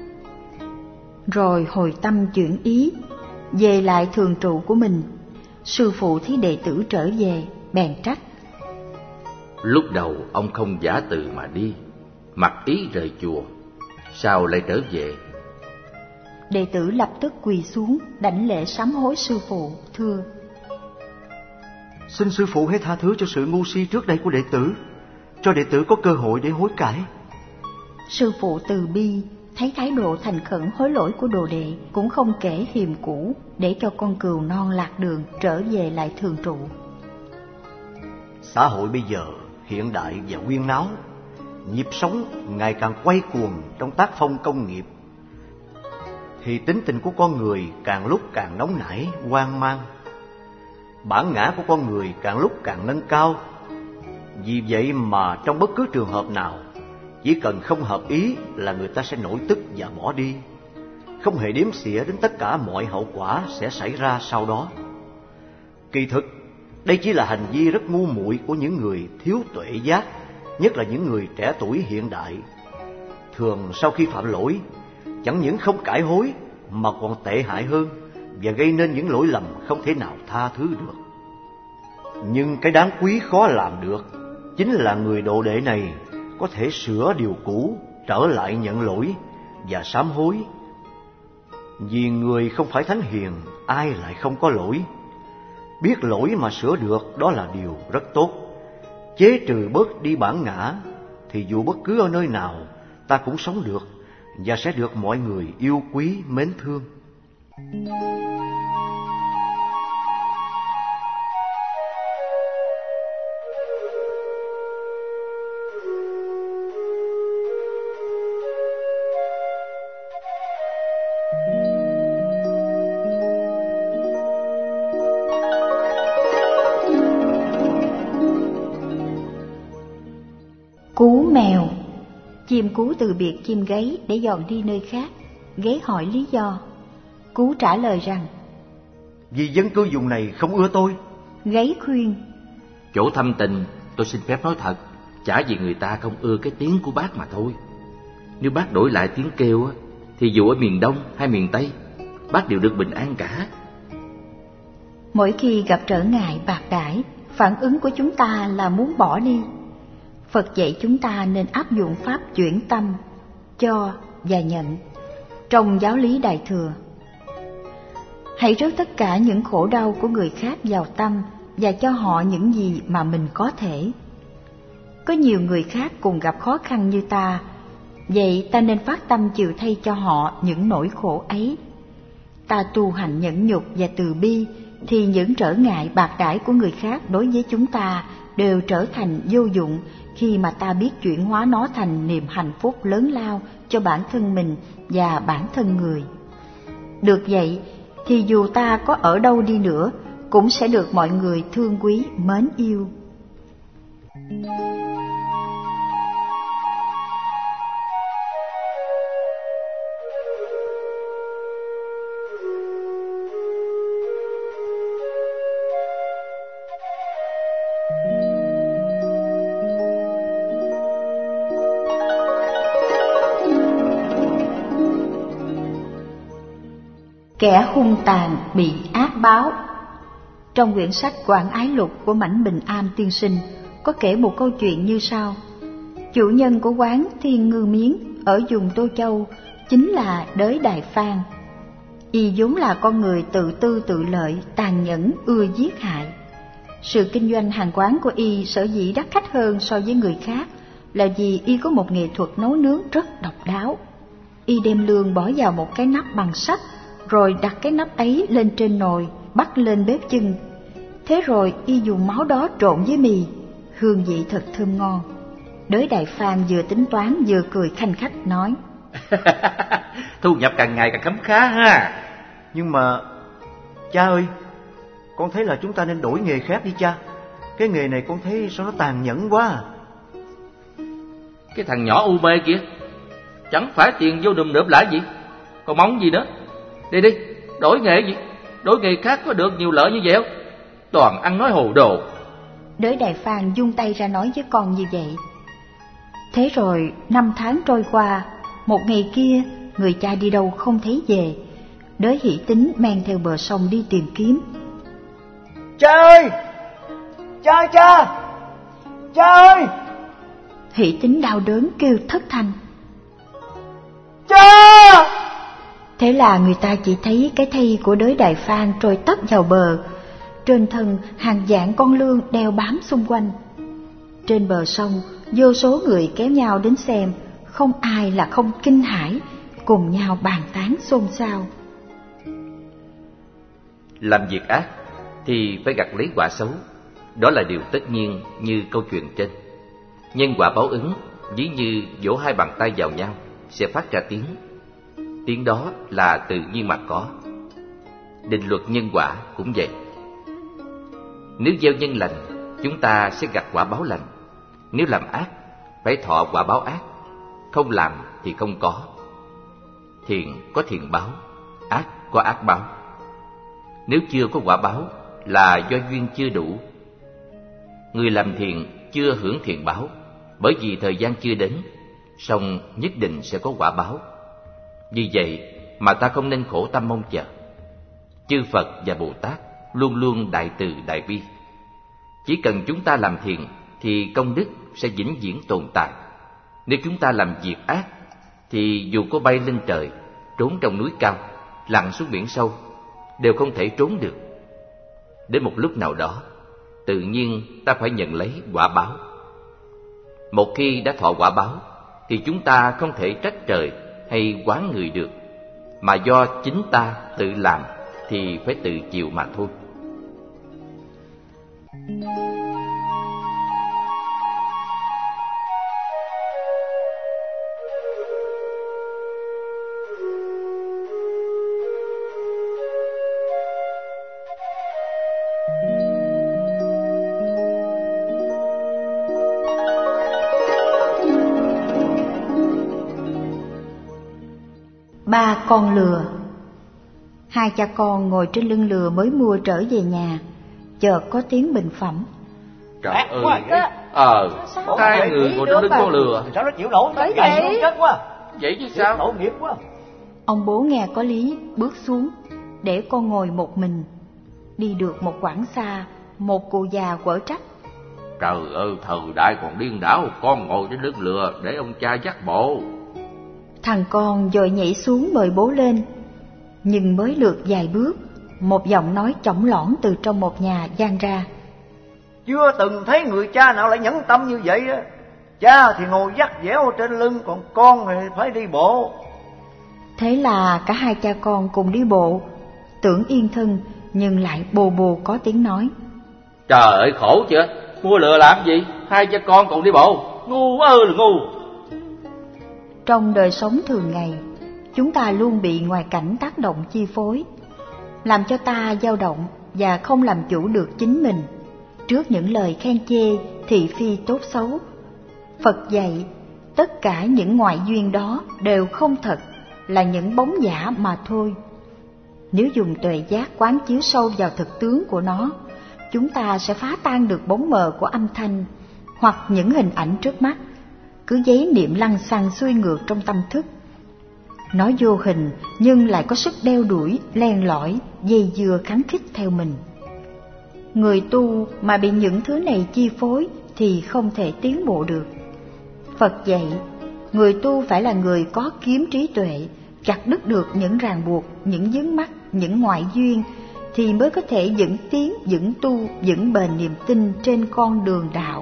Rồi hồi tâm chuyển ý, về lại thường trụ của mình. Sư phụ thấy đệ tử trở về, bèn trách: Lúc đầu ông không giả từ mà đi, mặc ý rời chùa, sao lại trở về? Đệ tử lập tức quỳ xuống, đảnh lễ sám hối sư phụ, thưa: Xin sư phụ hãy tha thứ cho sự ngu si trước đây của đệ tử, cho đệ tử có cơ hội để hối cải. Sư phụ từ bi, thấy thái độ thành khẩn hối lỗi của đồ đệ, cũng không kể hiềm cũ, để cho con cừu non lạc đường trở về lại thường trụ. Xã hội bây giờ hiện đại và huyên náo, nhịp sống ngày càng quay cuồng trong tác phong công nghiệp, thì tính tình của con người càng lúc càng nóng nảy, hoang mang. Bản ngã của con người càng lúc càng nâng cao. Vì vậy mà trong bất cứ trường hợp nào, chỉ cần không hợp ý là người ta sẽ nổi tức và bỏ đi, không hề đếm xỉa đến tất cả mọi hậu quả sẽ xảy ra sau đó. Kỳ thực, đây chỉ là hành vi rất ngu muội của những người thiếu tuệ giác, nhất là những người trẻ tuổi hiện đại. Thường sau khi phạm lỗi, chẳng những không cải hối mà còn tệ hại hơn và gây nên những lỗi lầm không thể nào tha thứ được. Nhưng cái đáng quý khó làm được chính là người đồ đệ này có thể sửa điều cũ, trở lại nhận lỗi và sám hối. Vì người không phải thánh hiền, ai lại không có lỗi. Biết lỗi mà sửa được, đó là điều rất tốt. Chế trừ bớt đi bản ngã, thì dù bất cứ ở nơi nào, ta cũng sống được và sẽ được mọi người yêu quý mến thương. Chim cú từ biệt chim gáy để dọn đi nơi khác. Gáy hỏi lý do. Cú trả lời rằng: Vì dân cư vùng này không ưa tôi. Gáy khuyên: Chỗ thâm tình, tôi xin phép nói thật, chả vì người ta không ưa cái tiếng của bác mà thôi. Nếu bác đổi lại tiếng kêu á, thì dù ở miền Đông hay miền Tây, bác đều được bình an cả. Mỗi khi gặp trở ngại bạc đãi, phản ứng của chúng ta là muốn bỏ đi. Phật dạy chúng ta nên áp dụng pháp chuyển tâm, cho và nhận trong giáo lý Đại Thừa. Hãy rước tất cả những khổ đau của người khác vào tâm và cho họ những gì mà mình có thể. Có nhiều người khác cùng gặp khó khăn như ta, vậy ta nên phát tâm chịu thay cho họ những nỗi khổ ấy. Ta tu hành nhẫn nhục và từ bi, thì những trở ngại bạc đãi của người khác đối với chúng ta đều trở thành vô dụng khi mà ta biết chuyển hóa nó thành niềm hạnh phúc lớn lao cho bản thân mình và bản thân người. Được vậy, thì dù ta có ở đâu đi nữa, cũng sẽ được mọi người thương quý mến yêu. Kẻ hung tàn bị ác báo. Trong quyển sách Quảng Ái Lục của Mãnh Bình Am tiên sinh có kể một câu chuyện như sau. Chủ nhân của quán Thiên Ngư Miến ở vùng Tô Châu chính là Đới Đài Phan. Y vốn là con người tự tư tự lợi, tàn nhẫn, ưa giết hại. Sự kinh doanh hàng quán của Y sở dĩ đắt khách hơn so với người khác là vì Y có một nghệ thuật nấu nướng rất độc đáo. Y đem lương bỏ vào một cái nắp bằng sắt, rồi đặt cái nắp ấy lên trên nồi, bắt lên bếp chưng. Thế rồi Y dùng máu đó trộn với mì, hương vị thật thơm ngon. Đới Đại Phan vừa tính toán vừa cười khanh khách nói: Thu nhập càng ngày càng khấm khá ha. Nhưng mà cha ơi, con thấy là chúng ta nên đổi nghề khác đi cha. Cái nghề này con thấy sao nó tàn nhẫn quá à. Cái thằng nhỏ u mê kìa, chẳng phải tiền vô đùm đớp lại gì, còn mong gì nữa. Đi đi, đổi nghề gì, đổi nghề khác có được nhiều lợi như vậy không? Toàn ăn nói hồ đồ. Đới Đại Phan vung tay ra nói với con như vậy. Thế rồi năm tháng trôi qua, một ngày kia người cha đi đâu không thấy về. Đới Hỷ Tính men theo bờ sông đi tìm kiếm. Cha ơi! Cha cha! Cha ơi! Hỷ Tính đau đớn kêu thất thanh. Cha! Thế là người ta chỉ thấy cái thây của Đới Đại Phan trôi tấp vào bờ. Trên thân hàng vạn con lươn đeo bám xung quanh. Trên bờ sông, vô số người kéo nhau đến xem, không ai là không kinh hãi, cùng nhau bàn tán xôn xao. Làm việc ác thì phải gặt lấy quả xấu, đó là điều tất nhiên như câu chuyện trên. Nhân quả báo ứng, ví như vỗ hai bàn tay vào nhau sẽ phát ra tiếng. Tiếng đó là tự nhiên mà có. Định luật nhân quả cũng vậy. Nếu gieo nhân lành, chúng ta sẽ gặt quả báo lành. Nếu làm ác, phải thọ quả báo ác. Không làm thì không có. Thiện có thiện báo, ác có ác báo. Nếu chưa có quả báo là do duyên chưa đủ. Người làm thiện chưa hưởng thiện báo, bởi vì thời gian chưa đến, song nhất định sẽ có quả báo. Vì vậy mà ta không nên khổ tâm mong chờ. Chư Phật và Bồ Tát luôn luôn đại từ đại bi. Chỉ cần chúng ta làm thiện thì công đức sẽ vĩnh viễn tồn tại. Nếu chúng ta làm việc ác thì dù có bay lên trời, trốn trong núi cao, lặn xuống biển sâu, đều không thể trốn được. Đến một lúc nào đó, tự nhiên ta phải nhận lấy quả báo. Một khi đã thọ quả báo thì chúng ta không thể trách trời hay oán người được, mà do chính ta tự làm thì phải tự chịu mà thôi. Ba con lừa. Hai cha con ngồi trên lưng lừa mới mua trở về nhà, chợt có tiếng bình phẩm. Trời à, ơi, ờ, hai người ngồi trên lưng con lừa. Sao nó chịu nổi, nó gầy nó chết quá. Vậy chứ sao? Tội nghiệp quá. Ông bố nghe có lý, bước xuống, để con ngồi một mình. Đi được một quãng xa, một cụ già quở trách. Trời ơi, thời đại còn điên đảo, con ngồi trên lưng lừa để ông cha dắt bộ. Thằng con vội nhảy xuống mời bố lên. Nhưng mới lượt vài bước, một giọng nói chỏng lõn từ trong một nhà vang ra. Chưa từng thấy người cha nào lại nhẫn tâm như vậy á. Cha thì ngồi dắt dẻo trên lưng, còn con thì phải đi bộ. Thế là cả hai cha con cùng đi bộ, tưởng yên thân nhưng lại bồ bồ có tiếng nói. Trời ơi, khổ chưa, mua lừa làm gì, hai cha con còn đi bộ, ngu ơi là ngu. Trong đời sống thường ngày, chúng ta luôn bị ngoại cảnh tác động chi phối, làm cho ta dao động và không làm chủ được chính mình trước những lời khen chê, thị phi tốt xấu. Phật dạy, tất cả những ngoại duyên đó đều không thật, là những bóng giả mà thôi. Nếu dùng tuệ giác quán chiếu sâu vào thực tướng của nó, chúng ta sẽ phá tan được bóng mờ của âm thanh hoặc những hình ảnh trước mắt, cứ giấy niệm lăng xăng xuôi ngược trong tâm thức. Nó vô hình nhưng lại có sức đeo đuổi, len lỏi, dây dưa khắng khích theo mình. Người tu mà bị những thứ này chi phối thì không thể tiến bộ được. Phật dạy, người tu phải là người có kiếm trí tuệ, chặt đứt được những ràng buộc, những vướng mắc, những ngoại duyên, thì mới có thể vững tiến, vững tu, vững bền niềm tin trên con đường đạo.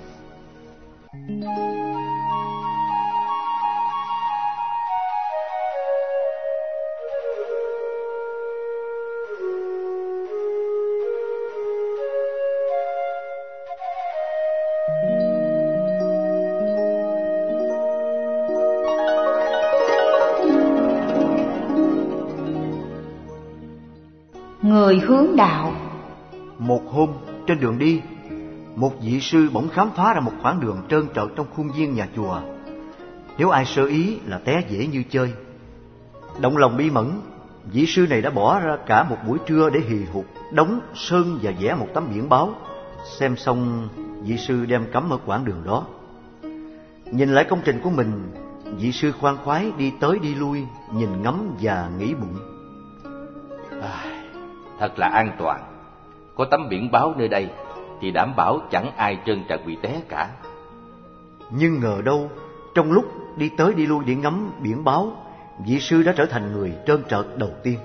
Người hướng đạo. Một hôm trên đường đi, một vị sư bỗng khám phá ra một khoảng đường trơn trượt trong khuôn viên nhà chùa. Nếu ai sơ ý là té dễ như chơi. Động lòng bi mẫn, vị sư này đã bỏ ra cả một buổi trưa để hì hục đóng sơn và vẽ một tấm biển báo. Xem xong, vị sư đem cắm ở quãng đường đó. Nhìn lại công trình của mình, vị sư khoan khoái đi tới đi lui, nhìn ngắm và nghĩ bụng. À, thật là an toàn. Có tấm biển báo nơi đây thì đảm bảo chẳng ai trơn trật bị té cả. Nhưng ngờ đâu, trong lúc đi tới đi lui để ngắm biển báo, vị sư đã trở thành người trơn trượt đầu tiên.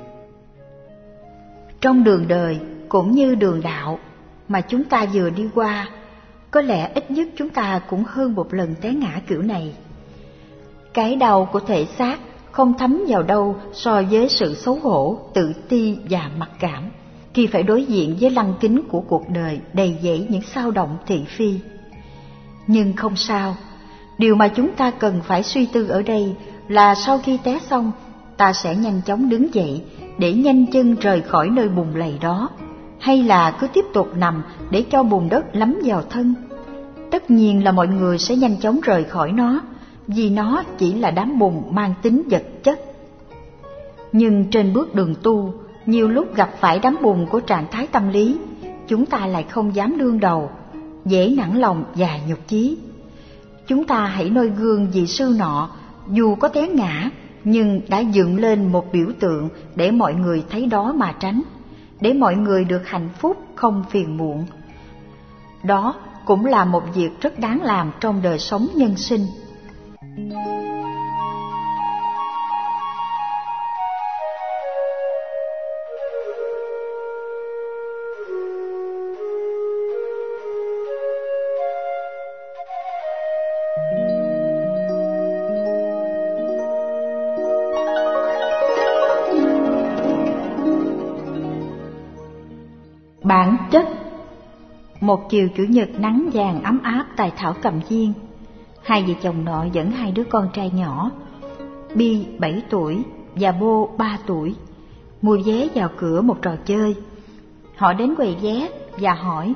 Trong đường đời cũng như đường đạo mà chúng ta vừa đi qua, có lẽ ít nhất chúng ta cũng hơn một lần té ngã kiểu này. Cái đau của thể xác không thấm vào đâu so với sự xấu hổ, tự ti và mặc cảm khi phải đối diện với lăng kính của cuộc đời đầy dẫy những xao động thị phi. Nhưng không sao, điều mà chúng ta cần phải suy tư ở đây là sau khi té xong, ta sẽ nhanh chóng đứng dậy để nhanh chân rời khỏi nơi bùn lầy đó, hay là cứ tiếp tục nằm để cho bùn đất lấm vào thân. Tất nhiên là mọi người sẽ nhanh chóng rời khỏi nó, vì nó chỉ là đám bùn mang tính vật chất. Nhưng trên bước đường tu, nhiều lúc gặp phải đám bùn của trạng thái tâm lý, chúng ta lại không dám đương đầu, dễ nản lòng và nhục chí. Chúng ta hãy noi gương vị sư nọ, dù có té ngã, nhưng đã dựng lên một biểu tượng để mọi người thấy đó mà tránh, để mọi người được hạnh phúc không phiền muộn. Đó cũng là một việc rất đáng làm trong đời sống nhân sinh. Bản chất. Một chiều chủ nhật nắng vàng ấm áp tại thảo cầm viên, hai vợ chồng nọ dẫn hai đứa con trai nhỏ, Bi bảy tuổi và Bô ba tuổi, mua vé vào cửa một trò chơi. Họ đến quầy vé và hỏi: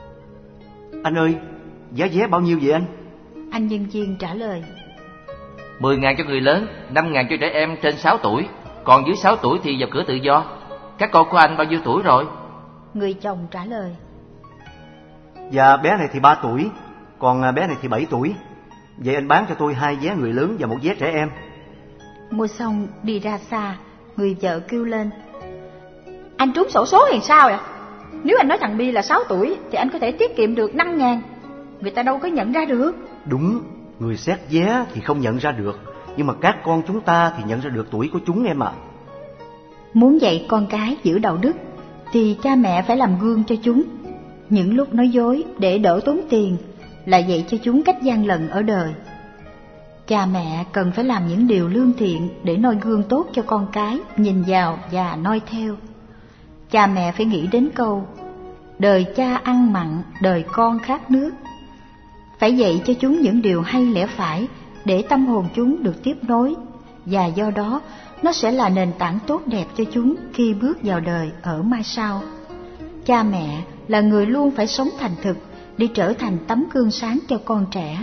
Anh ơi, giá vé bao nhiêu vậy anh? Anh nhân viên trả lời: Mười ngàn cho người lớn, năm ngàn cho trẻ em trên sáu tuổi. Còn dưới sáu tuổi thì vào cửa tự do. Các con của anh bao nhiêu tuổi rồi? Người chồng trả lời. Dạ bé này thì ba tuổi, còn bé này thì bảy tuổi. Vậy anh bán cho tôi hai vé người lớn và một vé trẻ em. Mua xong đi ra xa, người vợ kêu lên. Anh trúng xổ số thì sao vậy? Nếu anh nói thằng Bi là sáu tuổi thì anh có thể tiết kiệm được năm ngàn. Người ta đâu có nhận ra được. Đúng, người xét vé thì không nhận ra được, nhưng mà các con chúng ta thì nhận ra được tuổi của chúng em ạ. Muốn dạy con cái giữ đạo đức thì cha mẹ phải làm gương cho chúng. Những lúc nói dối để đỡ tốn tiền là dạy cho chúng cách gian lận ở đời. Cha mẹ cần phải làm những điều lương thiện để noi gương tốt cho con cái nhìn vào và noi theo. Cha mẹ phải nghĩ đến câu đời cha ăn mặn, đời con khát nước. Phải dạy cho chúng những điều hay lẽ phải để tâm hồn chúng được tiếp nối, và do đó nó sẽ là nền tảng tốt đẹp cho chúng khi bước vào đời ở mai sau. Cha mẹ là người luôn phải sống thành thực để trở thành tấm gương sáng cho con trẻ.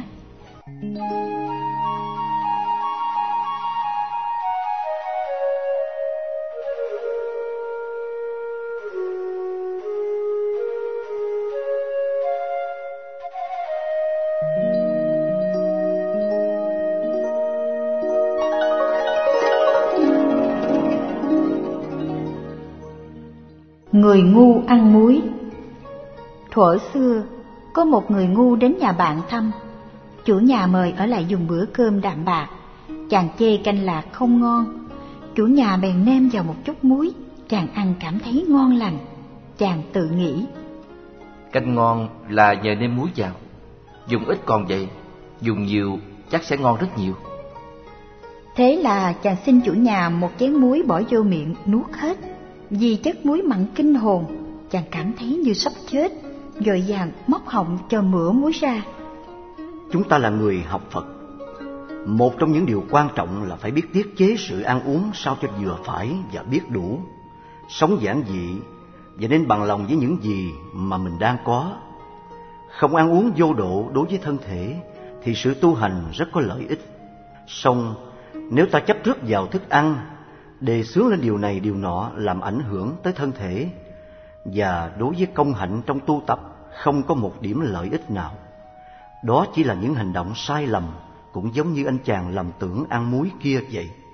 Người ngu ăn muối. Thuở xưa, có một người ngu đến nhà bạn thăm. Chủ nhà mời ở lại dùng bữa cơm đạm bạc. Chàng chê canh lạc không ngon. Chủ nhà bèn nêm vào một chút muối. Chàng ăn cảm thấy ngon lành. Chàng tự nghĩ, canh ngon là nhờ nêm muối vào. Dùng ít còn vậy, dùng nhiều chắc sẽ ngon rất nhiều. Thế là chàng xin chủ nhà một chén muối bỏ vô miệng nuốt hết. Vì chất muối mặn kinh hồn, chàng cảm thấy như sắp chết, vội vàng móc họng cho mửa muối ra. Chúng ta là người học Phật. Một trong những điều quan trọng là phải biết tiết chế sự ăn uống sao cho vừa phải và biết đủ. Sống giản dị và nên bằng lòng với những gì mà mình đang có. Không ăn uống vô độ đối với thân thể thì sự tu hành rất có lợi ích. Song nếu ta chấp trước vào thức ăn, đề xướng lên điều này điều nọ làm ảnh hưởng tới thân thể, và đối với công hạnh trong tu tập không có một điểm lợi ích nào. Đó chỉ là những hành động sai lầm, cũng giống như anh chàng lầm tưởng ăn muối kia vậy.